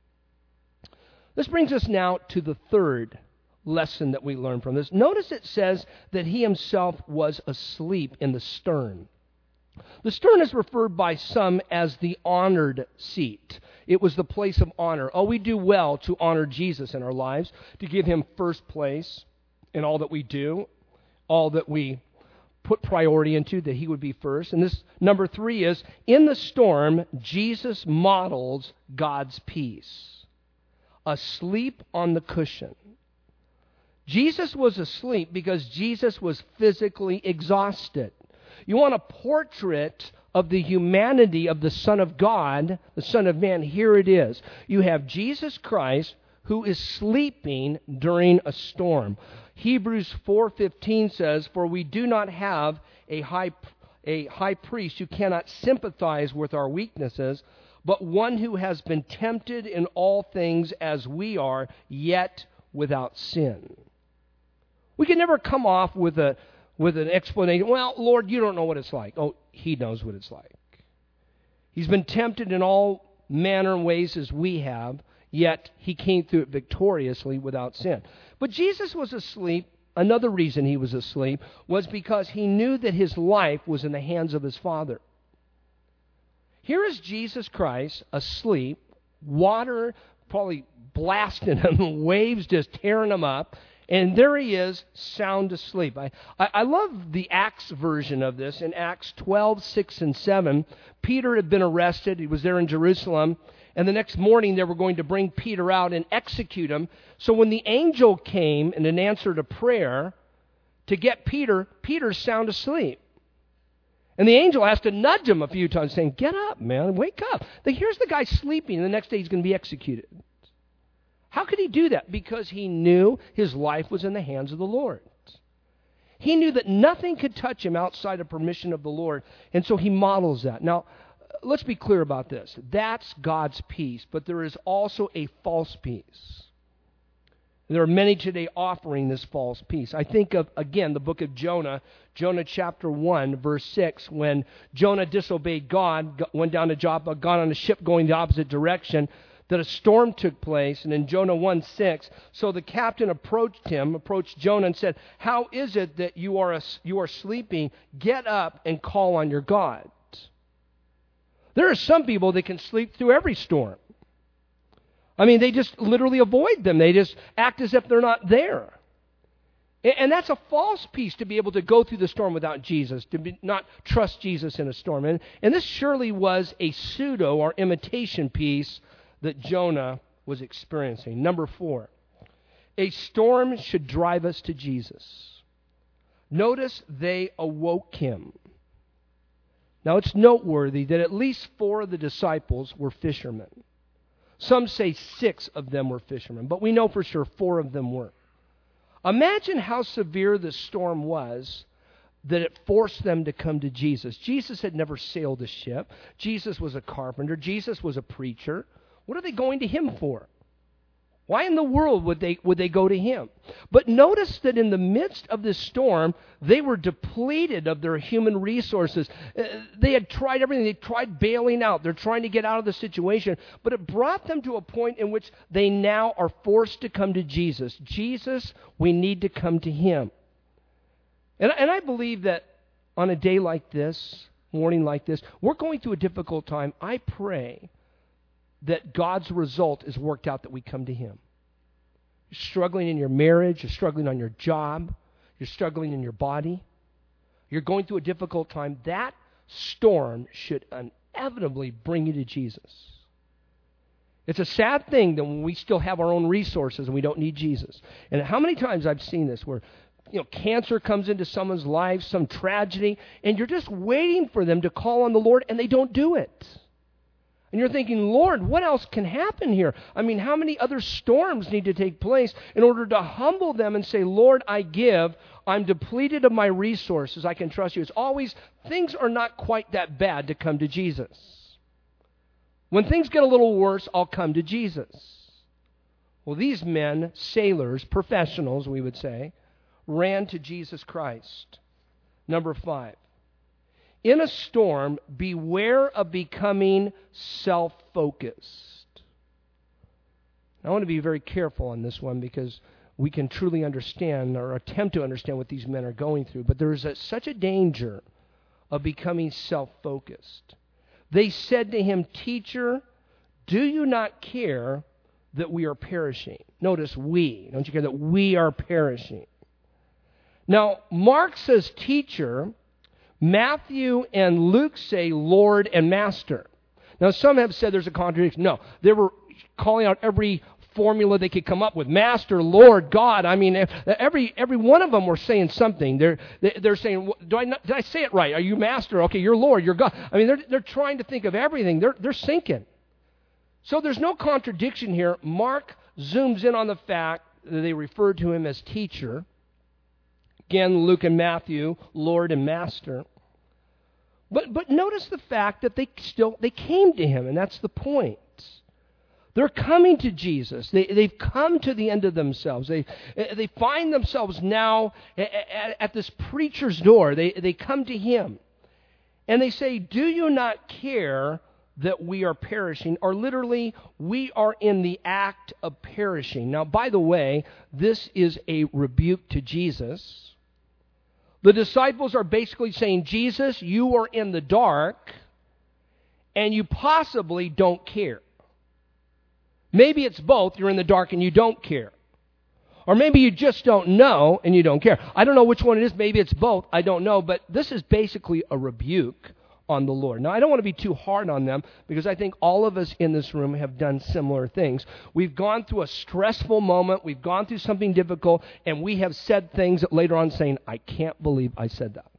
This brings us now to the third lesson that we learn from this. Notice it says that he himself was asleep in the stern. The stern is referred by some as the honored seat. It was the place of honor. Oh, we do well to honor Jesus in our lives, to give Him first place in all that we do, all that we put priority into, that He would be first. And this number three is, in the storm, Jesus models God's peace. Asleep on the cushion. Jesus was asleep because Jesus was physically exhausted. You want a portrait of the humanity of the Son of God, the Son of Man, here it is. You have Jesus Christ who is sleeping during a storm. Hebrews four fifteen says, for we do not have a high, a high priest who cannot sympathize with our weaknesses, but one who has been tempted in all things as we are, yet without sin. We can never come off with a with an explanation. Well, Lord, you don't know what it's like. Oh, He knows what it's like. He's been tempted in all manner and ways as we have, yet He came through it victoriously without sin. But Jesus was asleep another reason he was asleep was because he knew that his life was in the hands of his Father. Here is Jesus Christ asleep, water probably blasting him, waves just tearing him up, and there he is, sound asleep. I, I, I love the Acts version of this. In Acts twelve, six and seven, Peter had been arrested. He was there in Jerusalem. And the next morning they were going to bring Peter out and execute him. So when the angel came in an answer to prayer to get Peter, Peter's sound asleep. And the angel has to nudge him a few times saying, get up, man, wake up. Here's the guy sleeping, and the next day he's going to be executed. How could he do that? Because he knew his life was in the hands of the Lord. He knew that nothing could touch him outside of permission of the Lord, and so he models that. Now, let's be clear about this. That's God's peace, but there is also a false peace. There are many today offering this false peace. I think of, again, the book of Jonah, Jonah chapter one, verse six, when Jonah disobeyed God, went down to Joppa, got on a ship going the opposite direction, that a storm took place, and in Jonah one six, so the captain approached him, approached Jonah and said, how is it that you are, a, you are sleeping? Get up and call on your God. There are some people that can sleep through every storm. I mean, they just literally avoid them. They just act as if they're not there. And that's a false peace, to be able to go through the storm without Jesus, to be, not trust Jesus in a storm. And, and this surely was a pseudo or imitation peace that Jonah was experiencing. Number four, a storm should drive us to Jesus. Notice they awoke him. Now, it's noteworthy that at least four of the disciples were fishermen. Some say six of them were fishermen, but we know for sure four of them were. Imagine how severe the storm was that it forced them to come to Jesus. Jesus had never sailed a ship. Jesus was a carpenter. Jesus was a preacher. What are they going to him for? Why in the world would they would they go to him? But notice that in the midst of this storm, they were depleted of their human resources. Uh, they had tried everything. They tried bailing out. They're trying to get out of the situation. But it brought them to a point in which they now are forced to come to Jesus. Jesus, we need to come to him. And, and I believe that on a day like this, morning like this, we're going through a difficult time. I pray that God's result is worked out, that we come to him. You're struggling in your marriage, you're struggling on your job, you're struggling in your body, you're going through a difficult time. That storm should inevitably bring you to Jesus. It's a sad thing that when we still have our own resources and we don't need Jesus. And how many times I've seen this where, you know, cancer comes into someone's life, some tragedy, and you're just waiting for them to call on the Lord, and they don't do it. And you're thinking, Lord, what else can happen here? I mean, how many other storms need to take place in order to humble them and say, Lord, I give. I'm depleted of my resources. I can trust you. It's always, things are not quite that bad to come to Jesus. When things get a little worse, I'll come to Jesus. Well, these men, sailors, professionals, we would say, ran to Jesus Christ. Number five. In a storm, beware of becoming self-focused. I want to be very careful on this one because we can truly understand or attempt to understand what these men are going through. But there is a, such a danger of becoming self-focused. They said to him, Teacher, do you not care that we are perishing? Notice we. Don't you care that we are perishing? Now, Mark says teacher. Matthew and Luke say Lord and Master. Now, some have said there's a contradiction. No, they were calling out every formula they could come up with. Master, Lord, God. I mean, every every one of them were saying something. They're they're saying, do I not, did I say it right? Are you Master? Okay, you're Lord, you're God. I mean, they're they're trying to think of everything. They're they're sinking. So there's no contradiction here. Mark zooms in on the fact that they referred to him as teacher. Again, Luke and Matthew, Lord and Master. But but notice the fact that they still they came to him, and that's the point. They're coming to Jesus. They, they've come to the end of themselves. They they find themselves now at, at this preacher's door. They, they come to him. And they say, do you not care that we are perishing, or literally, we are in the act of perishing. Now, by the way, this is a rebuke to Jesus. The disciples are basically saying, Jesus, you are in the dark, and you possibly don't care. Maybe it's both, you're in the dark and you don't care. Or maybe you just don't know and you don't care. I don't know which one it is. Maybe it's both. I don't know. But this is basically a rebuke on the Lord. Now, I don't want to be too hard on them because I think all of us in this room have done similar things. We've gone through a stressful moment. We've gone through something difficult, and we have said things that later on saying, I can't believe I said that.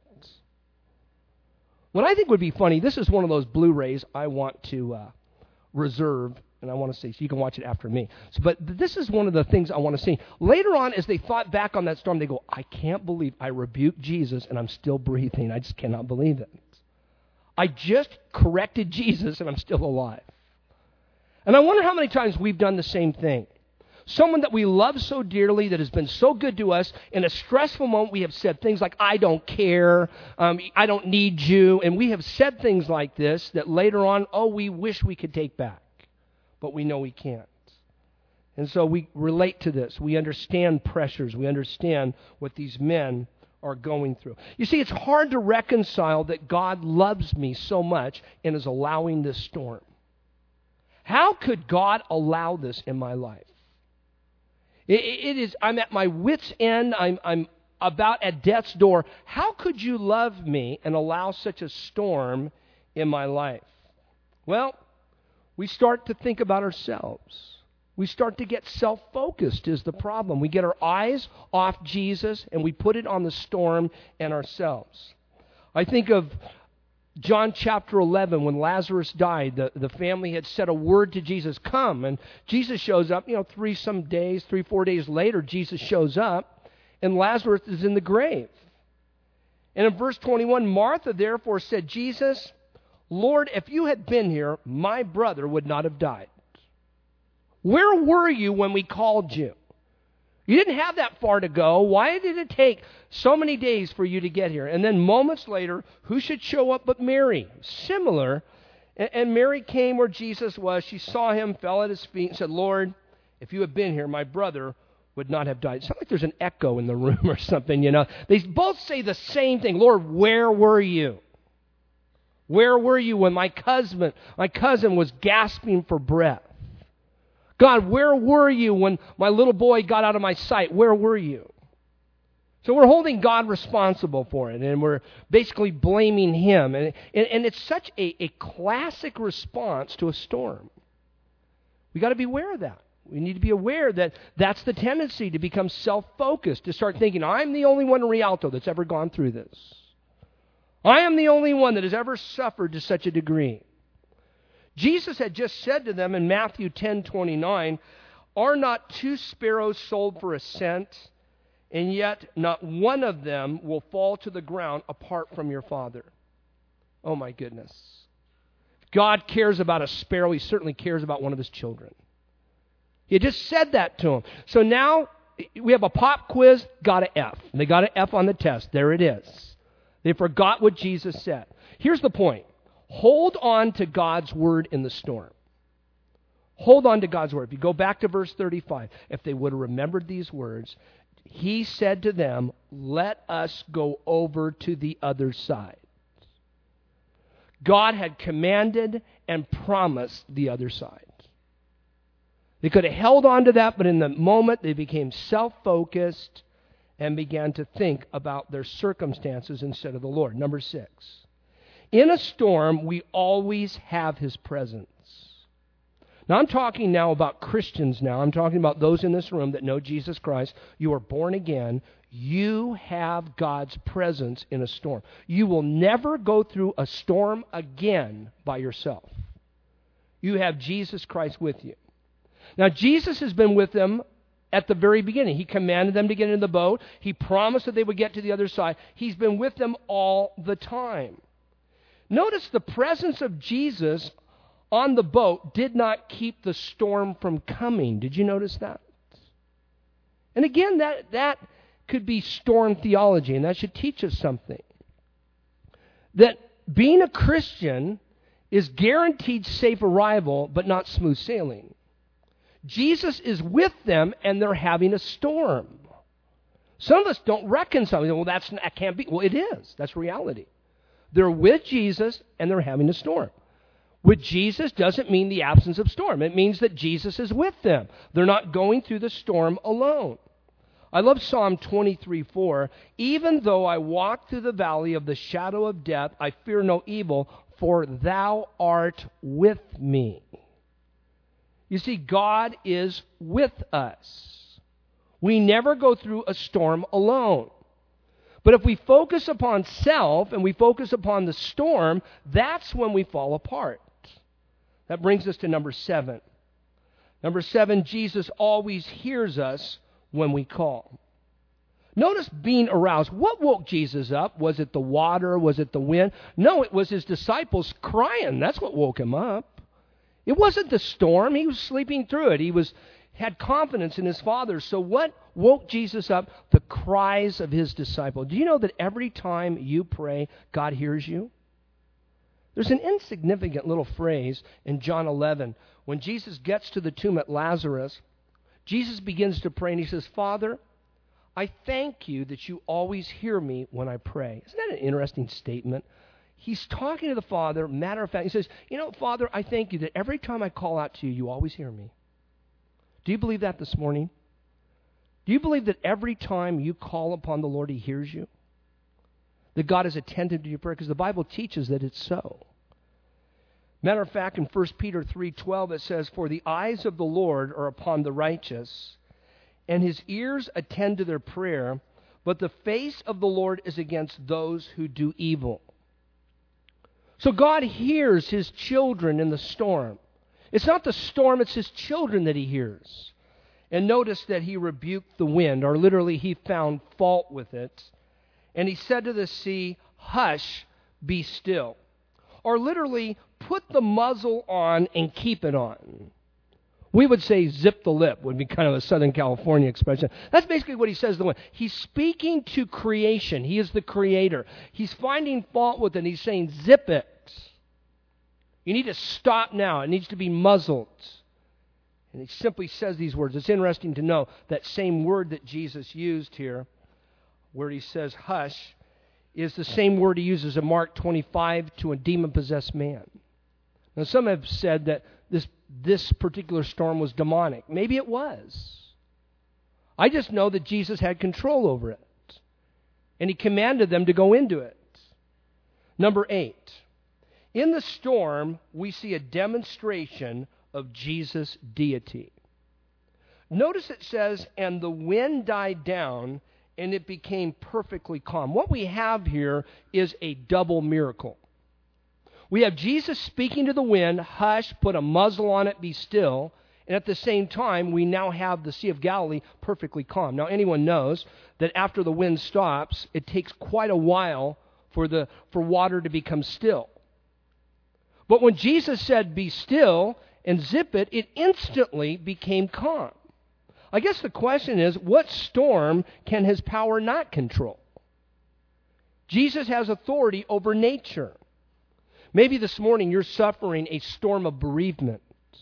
What I think would be funny, this is one of those Blu-rays I want to uh, reserve, and I want to see, so you can watch it after me. So, but this is one of the things I want to see. Later on, as they thought back on that storm, they go, I can't believe I rebuked Jesus, and I'm still breathing. I just cannot believe it. I just corrected Jesus, and I'm still alive. And I wonder how many times we've done the same thing. Someone that we love so dearly, that has been so good to us, in a stressful moment, we have said things like, I don't care, um, I don't need you. And we have said things like this that later on, oh, we wish we could take back. But we know we can't. And so we relate to this. We understand pressures. We understand what these men are going through. You see, it's hard to reconcile that God loves me so much and is allowing this storm. How could God allow this in my life? It, it is, I'm at my wit's end. I'm, I'm about at death's door. How could you love me and allow such a storm in my life? Well, we start to think about ourselves. We start to get self-focused is the problem. We get our eyes off Jesus and we put it on the storm and ourselves. I think of John chapter eleven, when Lazarus died, the, the family had said a word to Jesus, come. And Jesus shows up, you know, three some days, three, four days later, Jesus shows up and Lazarus is in the grave. And in verse twenty-one, Martha therefore said, Jesus, Lord, if you had been here, my brother would not have died. Where were you when we called you? You didn't have that far to go. Why did it take so many days for you to get here? And then moments later, who should show up but Mary? Similar. And Mary came where Jesus was. She saw him, fell at his feet, and said, Lord, if you had been here, my brother would not have died. It sounds like there's an echo in the room or something, you know. They both say the same thing. Lord, where were you? Where were you when my cousin, my cousin was gasping for breath? God, where were you when my little boy got out of my sight? Where were you? So we're holding God responsible for it, and we're basically blaming him. And, and, and it's such a, a classic response to a storm. We've got to be aware of that. We need to be aware that that's the tendency to become self-focused, to start thinking, I'm the only one in Rialto that's ever gone through this. I am the only one that has ever suffered to such a degree. Jesus had just said to them in Matthew ten twenty-nine, are not two sparrows sold for a cent, and yet not one of them will fall to the ground apart from your Father? Oh my goodness. If God cares about a sparrow, he certainly cares about one of his children. He just said that to him. So now we have a pop quiz, got an F. And they got an F on the test. There it is. They forgot what Jesus said. Here's the point. Hold on to God's word in the storm. Hold on to God's word. If you go back to verse thirty-five, if they would have remembered these words, he said to them, let us go over to the other side. God had commanded and promised the other side. They could have held on to that, but in the moment they became self-focused and began to think about their circumstances instead of the Lord. Number six. In a storm, we always have his presence. Now, I'm talking now about Christians now. I'm talking about those in this room that know Jesus Christ. You are born again. You have God's presence in a storm. You will never go through a storm again by yourself. You have Jesus Christ with you. Now, Jesus has been with them at the very beginning. He commanded them to get into the boat. He promised that they would get to the other side. He's been with them all the time. Notice the presence of Jesus on the boat did not keep the storm from coming. Did you notice that? And again, that, that could be storm theology, and that should teach us something. That being a Christian is guaranteed safe arrival, but not smooth sailing. Jesus is with them, and they're having a storm. Some of us don't reconcile. Well, that's, that can't be. Well, it is. That's reality. They're with Jesus, and they're having a storm. With Jesus doesn't mean the absence of storm. It means that Jesus is with them. They're not going through the storm alone. I love Psalm twenty-three four. Even though I walk through the valley of the shadow of death, I fear no evil, for thou art with me. You see, God is with us. We never go through a storm alone. But if we focus upon self and we focus upon the storm, that's when we fall apart. That brings us to number seven. Number seven, Jesus always hears us when we call. Notice being aroused. What woke Jesus up? Was it the water? Was it the wind? No, it was his disciples crying. That's what woke him up. It wasn't the storm. He was sleeping through it. He was had confidence in his Father. So what woke Jesus up? The cries of his disciples. Do you know that every time you pray, God hears you? There's an insignificant little phrase in John eleven. When Jesus gets to the tomb at Lazarus, Jesus begins to pray and he says, Father, I thank you that you always hear me when I pray. Isn't that an interesting statement? He's talking to the Father, matter of fact. He says, you know, Father, I thank you that every time I call out to you, you always hear me. Do you believe that this morning? Do you believe that every time you call upon the Lord, he hears you? That God is attentive to your prayer? Because the Bible teaches that it's so. Matter of fact, in First Peter three twelve, it says, for the eyes of the Lord are upon the righteous, and his ears attend to their prayer, but the face of the Lord is against those who do evil. So God hears his children in the storm. It's not the storm, it's his children that he hears. And notice that he rebuked the wind, or literally he found fault with it. And he said to the sea, hush, be still. Or literally, put the muzzle on and keep it on. We would say zip the lip would be kind of a Southern California expression. That's basically what he says to the wind. He's speaking to creation. He is the creator. He's finding fault with it, and he's saying, zip it. You need to stop now. It needs to be muzzled. And he simply says these words. It's interesting to know that same word that Jesus used here, where he says hush, is the same word he uses in Mark twenty-five to a demon-possessed man. Now, some have said that this, this particular storm was demonic. Maybe it was. I just know that Jesus had control over it. And he commanded them to go into it. Number eight. In the storm, we see a demonstration of Jesus' deity. Notice it says, and the wind died down, and it became perfectly calm. What we have here is a double miracle. We have Jesus speaking to the wind, hush, put a muzzle on it, be still. And at the same time, we now have the Sea of Galilee perfectly calm. Now, anyone knows that after the wind stops, it takes quite a while for the for water to become still. But when Jesus said, be still and zip it, it instantly became calm. I guess the question is, what storm can his power not control? Jesus has authority over nature. Maybe this morning you're suffering a storm of bereavement.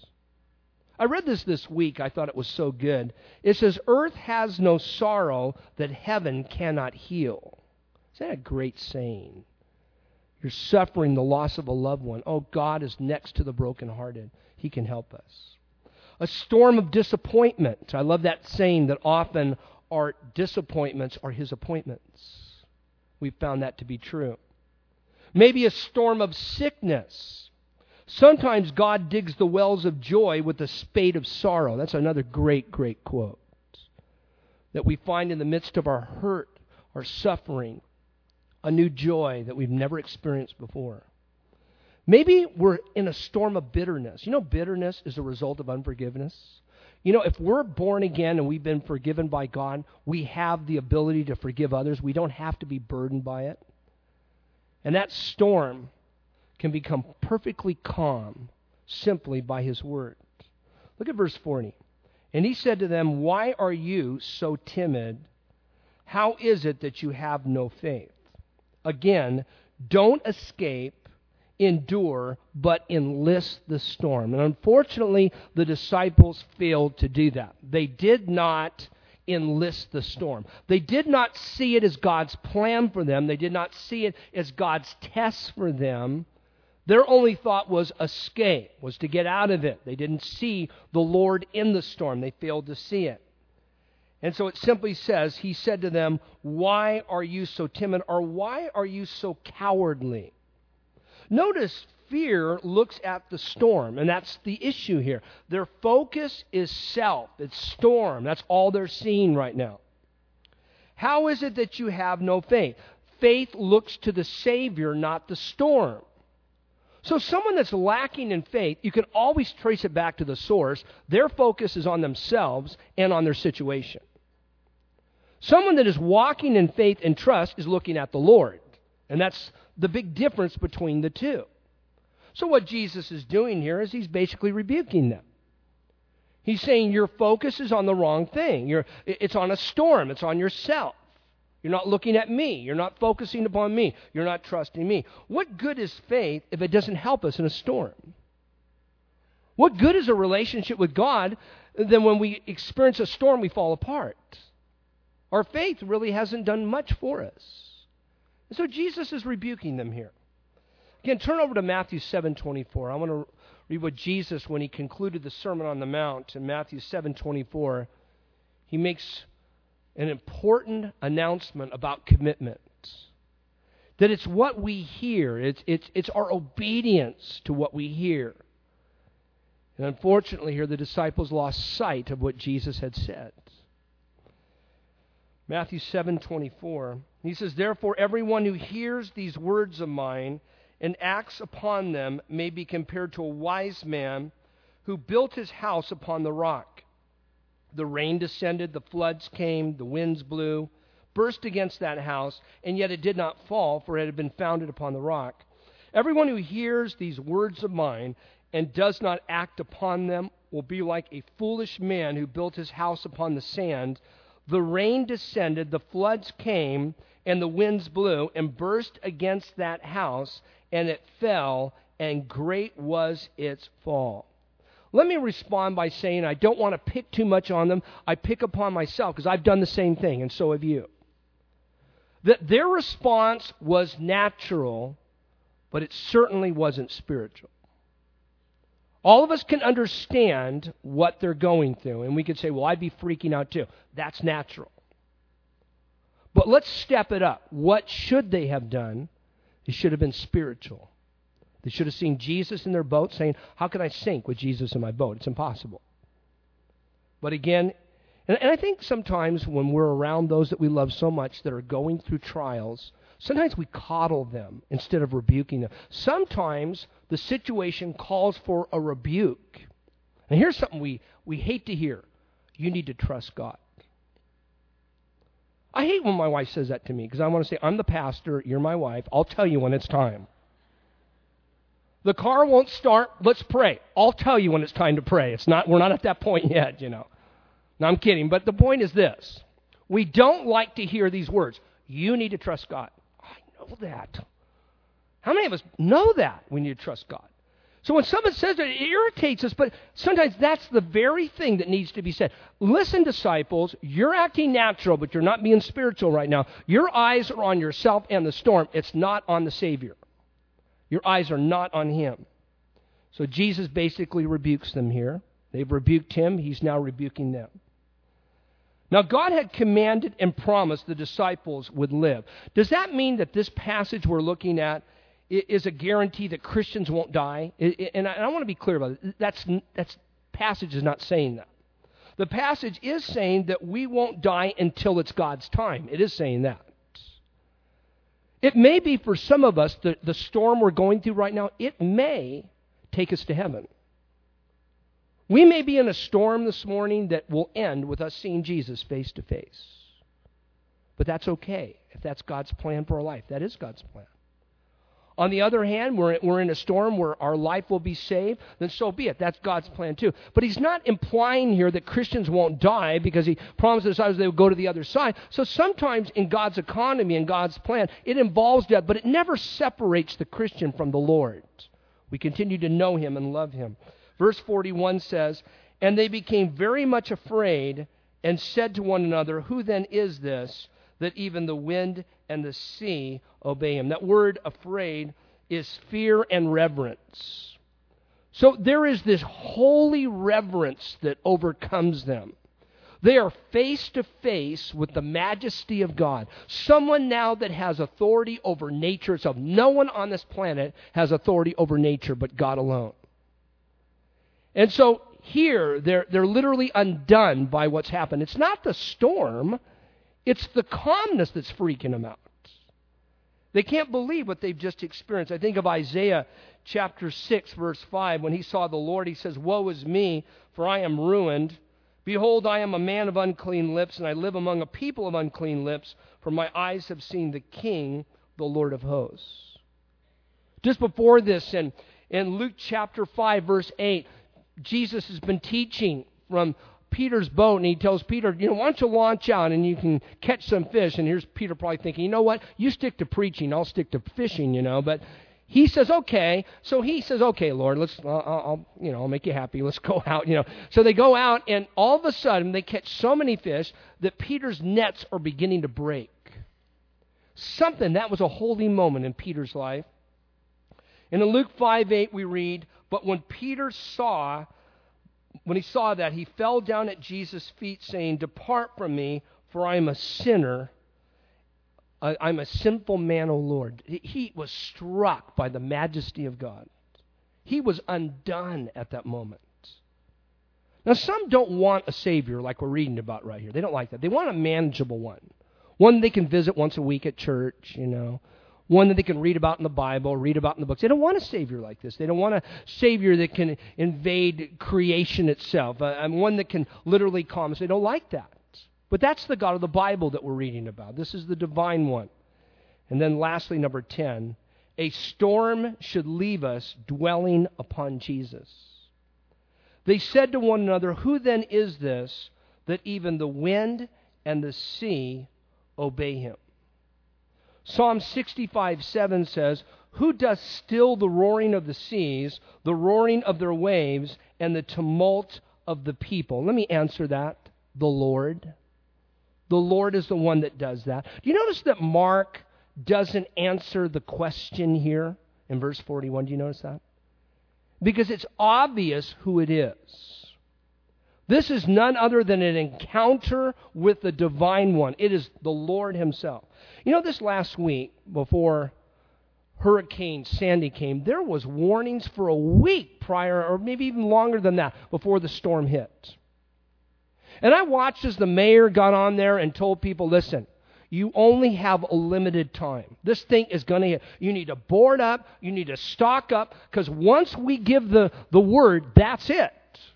I read this this week. I thought it was so good. It says, earth has no sorrow that heaven cannot heal. Isn't that a great saying? You're suffering the loss of a loved one. Oh, God is next to the brokenhearted. He can help us. A storm of disappointment. I love that saying that often our disappointments are his appointments. We've found that to be true. Maybe a storm of sickness. Sometimes God digs the wells of joy with a spade of sorrow. That's another great, great quote that we find in the midst of our hurt, our suffering, a new joy that we've never experienced before. Maybe we're in a storm of bitterness. You know, bitterness is a result of unforgiveness. You know, if we're born again and we've been forgiven by God, we have the ability to forgive others. We don't have to be burdened by it. And that storm can become perfectly calm simply by his word. Look at verse forty. And he said to them, why are you so timid? How is it that you have no faith? Again, don't escape endure, but enlist the storm. And unfortunately, the disciples failed to do that. They did not enlist the storm. They did not see it as God's plan for them. They did not see it as God's test for them. Their only thought was escape, was to get out of it. They didn't see the Lord in the storm. They failed to see it. And so it simply says, he said to them, "Why are you so timid?" Or "Why are you so cowardly?" Notice fear looks at the storm, and that's the issue here. Their focus is self. It's storm. That's all they're seeing right now. How is it that you have no faith? Faith looks to the Savior, not the storm. So someone that's lacking in faith, you can always trace it back to the source. Their focus is on themselves and on their situation. Someone that is walking in faith and trust is looking at the Lord. And that's the big difference between the two. So what Jesus is doing here is he's basically rebuking them. He's saying your focus is on the wrong thing. You're, it's on a storm. It's on yourself. You're not looking at me. You're not focusing upon me. You're not trusting me. What good is faith if it doesn't help us in a storm? What good is a relationship with God then when we experience a storm we fall apart? Our faith really hasn't done much for us. And so Jesus is rebuking them here. Again, turn over to Matthew seven twenty-four. I want to read what Jesus, when he concluded the Sermon on the Mount in Matthew seven twenty-four, he makes an important announcement about commitment. That it's what we hear. It's, it's, it's our obedience to what we hear. And unfortunately here the disciples lost sight of what Jesus had said. Matthew seven twenty-four, he says, "Therefore everyone who hears these words of mine and acts upon them may be compared to a wise man who built his house upon the rock. The rain descended, the floods came, the winds blew, burst against that house, and yet it did not fall, for it had been founded upon the rock. Everyone who hears these words of mine and does not act upon them will be like a foolish man who built his house upon the sand. The rain descended, the floods came, and the winds blew and burst against that house, and it fell, and great was its fall." Let me respond by saying I don't want to pick too much on them. I pick upon myself because I've done the same thing, and so have you. That their response was natural, but it certainly wasn't spiritual. All of us can understand what they're going through, and we could say, well, I'd be freaking out too. That's natural. But let's step it up. What should they have done? It should have been spiritual. They should have seen Jesus in their boat saying, how can I sink with Jesus in my boat? It's impossible. But again, and, and I think sometimes when we're around those that we love so much that are going through trials, sometimes we coddle them instead of rebuking them. Sometimes the situation calls for a rebuke. And here's something we, we hate to hear. You need to trust God. I hate when my wife says that to me because I want to say, I'm the pastor, you're my wife, I'll tell you when it's time. The car won't start, let's pray. I'll tell you when it's time to pray. It's not, we're not at that point yet, you know. No, I'm kidding, but the point is this. We don't like to hear these words. You need to trust God. I know that. How many of us know that we need to trust God? So when someone says it, it irritates us, but sometimes that's the very thing that needs to be said. Listen, disciples, you're acting natural, but you're not being spiritual right now. Your eyes are on yourself and the storm. It's not on the Savior. Your eyes are not on Him. So Jesus basically rebukes them here. They've rebuked Him. He's now rebuking them. Now, God had commanded and promised the disciples would live. Does that mean that this passage we're looking at is a guarantee that Christians won't die? And I want to be clear about it. That's, that's passage is not saying that. The passage is saying that we won't die until it's God's time. It is saying that. It may be for some of us, the, the storm we're going through right now, it may take us to heaven. We may be in a storm this morning that will end with us seeing Jesus face to face. But that's okay if that's God's plan for our life. That is God's plan. On the other hand, we're, we're in a storm where our life will be saved, then so be it. That's God's plan too. But he's not implying here that Christians won't die because he promised the disciples they would go to the other side. So sometimes in God's economy and God's plan, it involves death, but it never separates the Christian from the Lord. We continue to know him and love him. Verse forty-one says, "And they became very much afraid and said to one another, 'Who then is this, that even the wind and the sea obey him?'" That word afraid is fear and reverence. So there is this holy reverence that overcomes them. They are face to face with the majesty of God. Someone now that has authority over nature itself. No one on this planet has authority over nature but God alone. And so here, they're, they're literally undone by what's happened. It's not the storm. It's the calmness that's freaking them out. They can't believe what they've just experienced. I think of Isaiah chapter six, verse five. When he saw the Lord, he says, "Woe is me, for I am ruined. Behold, I am a man of unclean lips, and I live among a people of unclean lips, for my eyes have seen the King, the Lord of hosts." Just before this, in, in Luke chapter five, verse eight, Jesus has been teaching from Peter's boat, and he tells Peter, you know, why don't you launch out and you can catch some fish? And here's Peter probably thinking, you know what, you stick to preaching, I'll stick to fishing, you know. But he says, okay. So he says, okay, Lord, let's, I'll, I'll, you know, I'll make you happy. Let's go out, you know. So they go out, and all of a sudden they catch so many fish that Peter's nets are beginning to break. Something, that was a holy moment in Peter's life. And in Luke five eight we read, "But when Peter saw When he saw that, he fell down at Jesus' feet, saying, 'Depart from me, for I am a sinner. I, I'm a sinful man, O Lord.'" He was struck by the majesty of God. He was undone at that moment. Now, some don't want a Savior like we're reading about right here. They don't like that. They want a manageable one. One they can visit once a week at church, you know. One that they can read about in the Bible, read about in the books. They don't want a Savior like this. They don't want a Savior that can invade creation itself, uh, and one that can literally calm us. They don't like that. But that's the God of the Bible that we're reading about. This is the divine one. And then lastly, number ten, a storm should leave us dwelling upon Jesus. They said to one another, "Who then is this, that even the wind and the sea obey him?" Psalm sixty-five seven says, "Who does still the roaring of the seas, the roaring of their waves, and the tumult of the people?" Let me answer that. The Lord. The Lord is the one that does that. Do you notice that Mark doesn't answer the question here in verse forty-one? Do you notice that? Because it's obvious who it is. This is none other than an encounter with the divine one. It is the Lord himself. You know, this last week, before Hurricane Sandy came, there was warnings for a week prior, or maybe even longer than that, before the storm hit. And I watched as the mayor got on there and told people, listen, you only have a limited time. This thing is going to hit. You need to board up. You need to stock up, because once we give the, the word, that's it.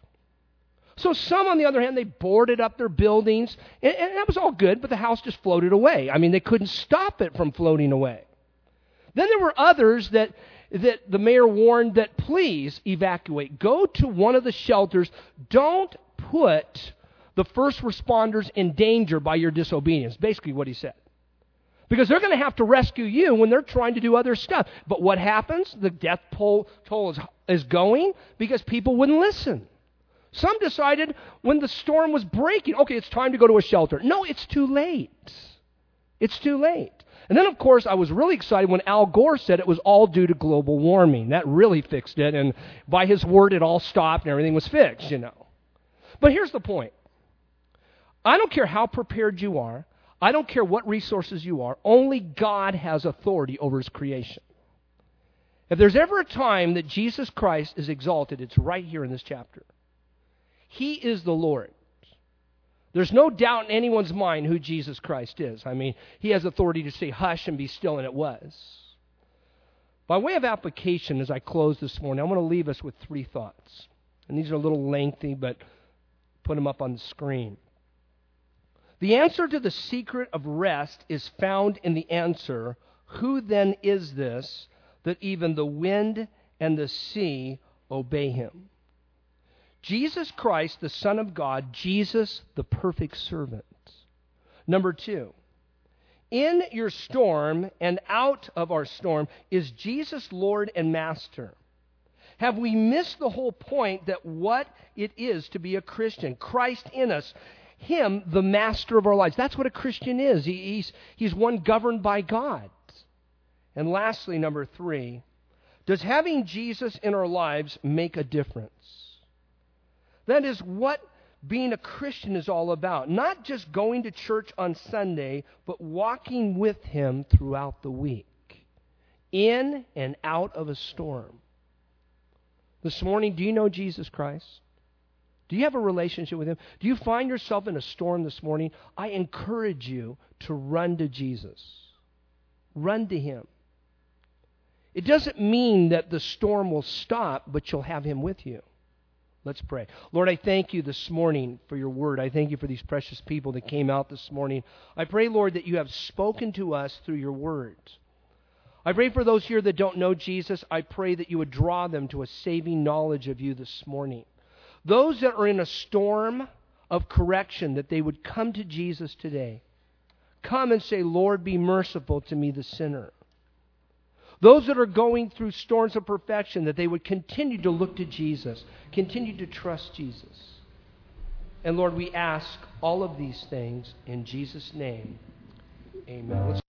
So some, on the other hand, they boarded up their buildings, and, and that was all good, but the house just floated away. I mean, they couldn't stop it from floating away. Then there were others that, that the mayor warned that please evacuate. Go to one of the shelters. Don't put the first responders in danger by your disobedience. Basically what he said. Because they're going to have to rescue you when they're trying to do other stuff. But what happens? The death toll, toll is, is going because people wouldn't listen. Some decided when the storm was breaking, okay, it's time to go to a shelter. No, it's too late. It's too late. And then, of course, I was really excited when Al Gore said it was all due to global warming. That really fixed it, and by his word, it all stopped and everything was fixed, you know. But here's the point. I don't care how prepared you are. I don't care what resources you are. Only God has authority over his creation. If there's ever a time that Jesus Christ is exalted, it's right here in this chapter. He is the Lord. There's no doubt in anyone's mind who Jesus Christ is. I mean, he has authority to say hush and be still, and it was. By way of application, as I close this morning, I want to leave us with three thoughts. And these are a little lengthy, but put them up on the screen. The answer to the secret of rest is found in the answer, who then is this that even the wind and the sea obey him. Jesus Christ, the Son of God, Jesus, the perfect servant. Number two, in your storm and out of our storm is Jesus Lord and Master. Have we missed the whole point that what it is to be a Christian? Christ in us, Him, the master of our lives. That's what a Christian is. He, he's, he's one governed by God. And lastly, number three, does having Jesus in our lives make a difference? That is what being a Christian is all about. Not just going to church on Sunday, but walking with Him throughout the week, in and out of a storm. This morning, do you know Jesus Christ? Do you have a relationship with Him? Do you find yourself in a storm this morning? I encourage you to run to Jesus. Run to Him. It doesn't mean that the storm will stop, but you'll have Him with you. Let's pray. Lord, I thank you this morning for your word. I thank you for these precious people that came out this morning. I pray, Lord, that you have spoken to us through your words. I pray for those here that don't know Jesus. I pray that you would draw them to a saving knowledge of you this morning. Those that are in a storm of correction, that they would come to Jesus today. Come and say, Lord, be merciful to me, the sinner. Those that are going through storms of perfection, that they would continue to look to Jesus, continue to trust Jesus. And Lord, we ask all of these things in Jesus' name. Amen. Let's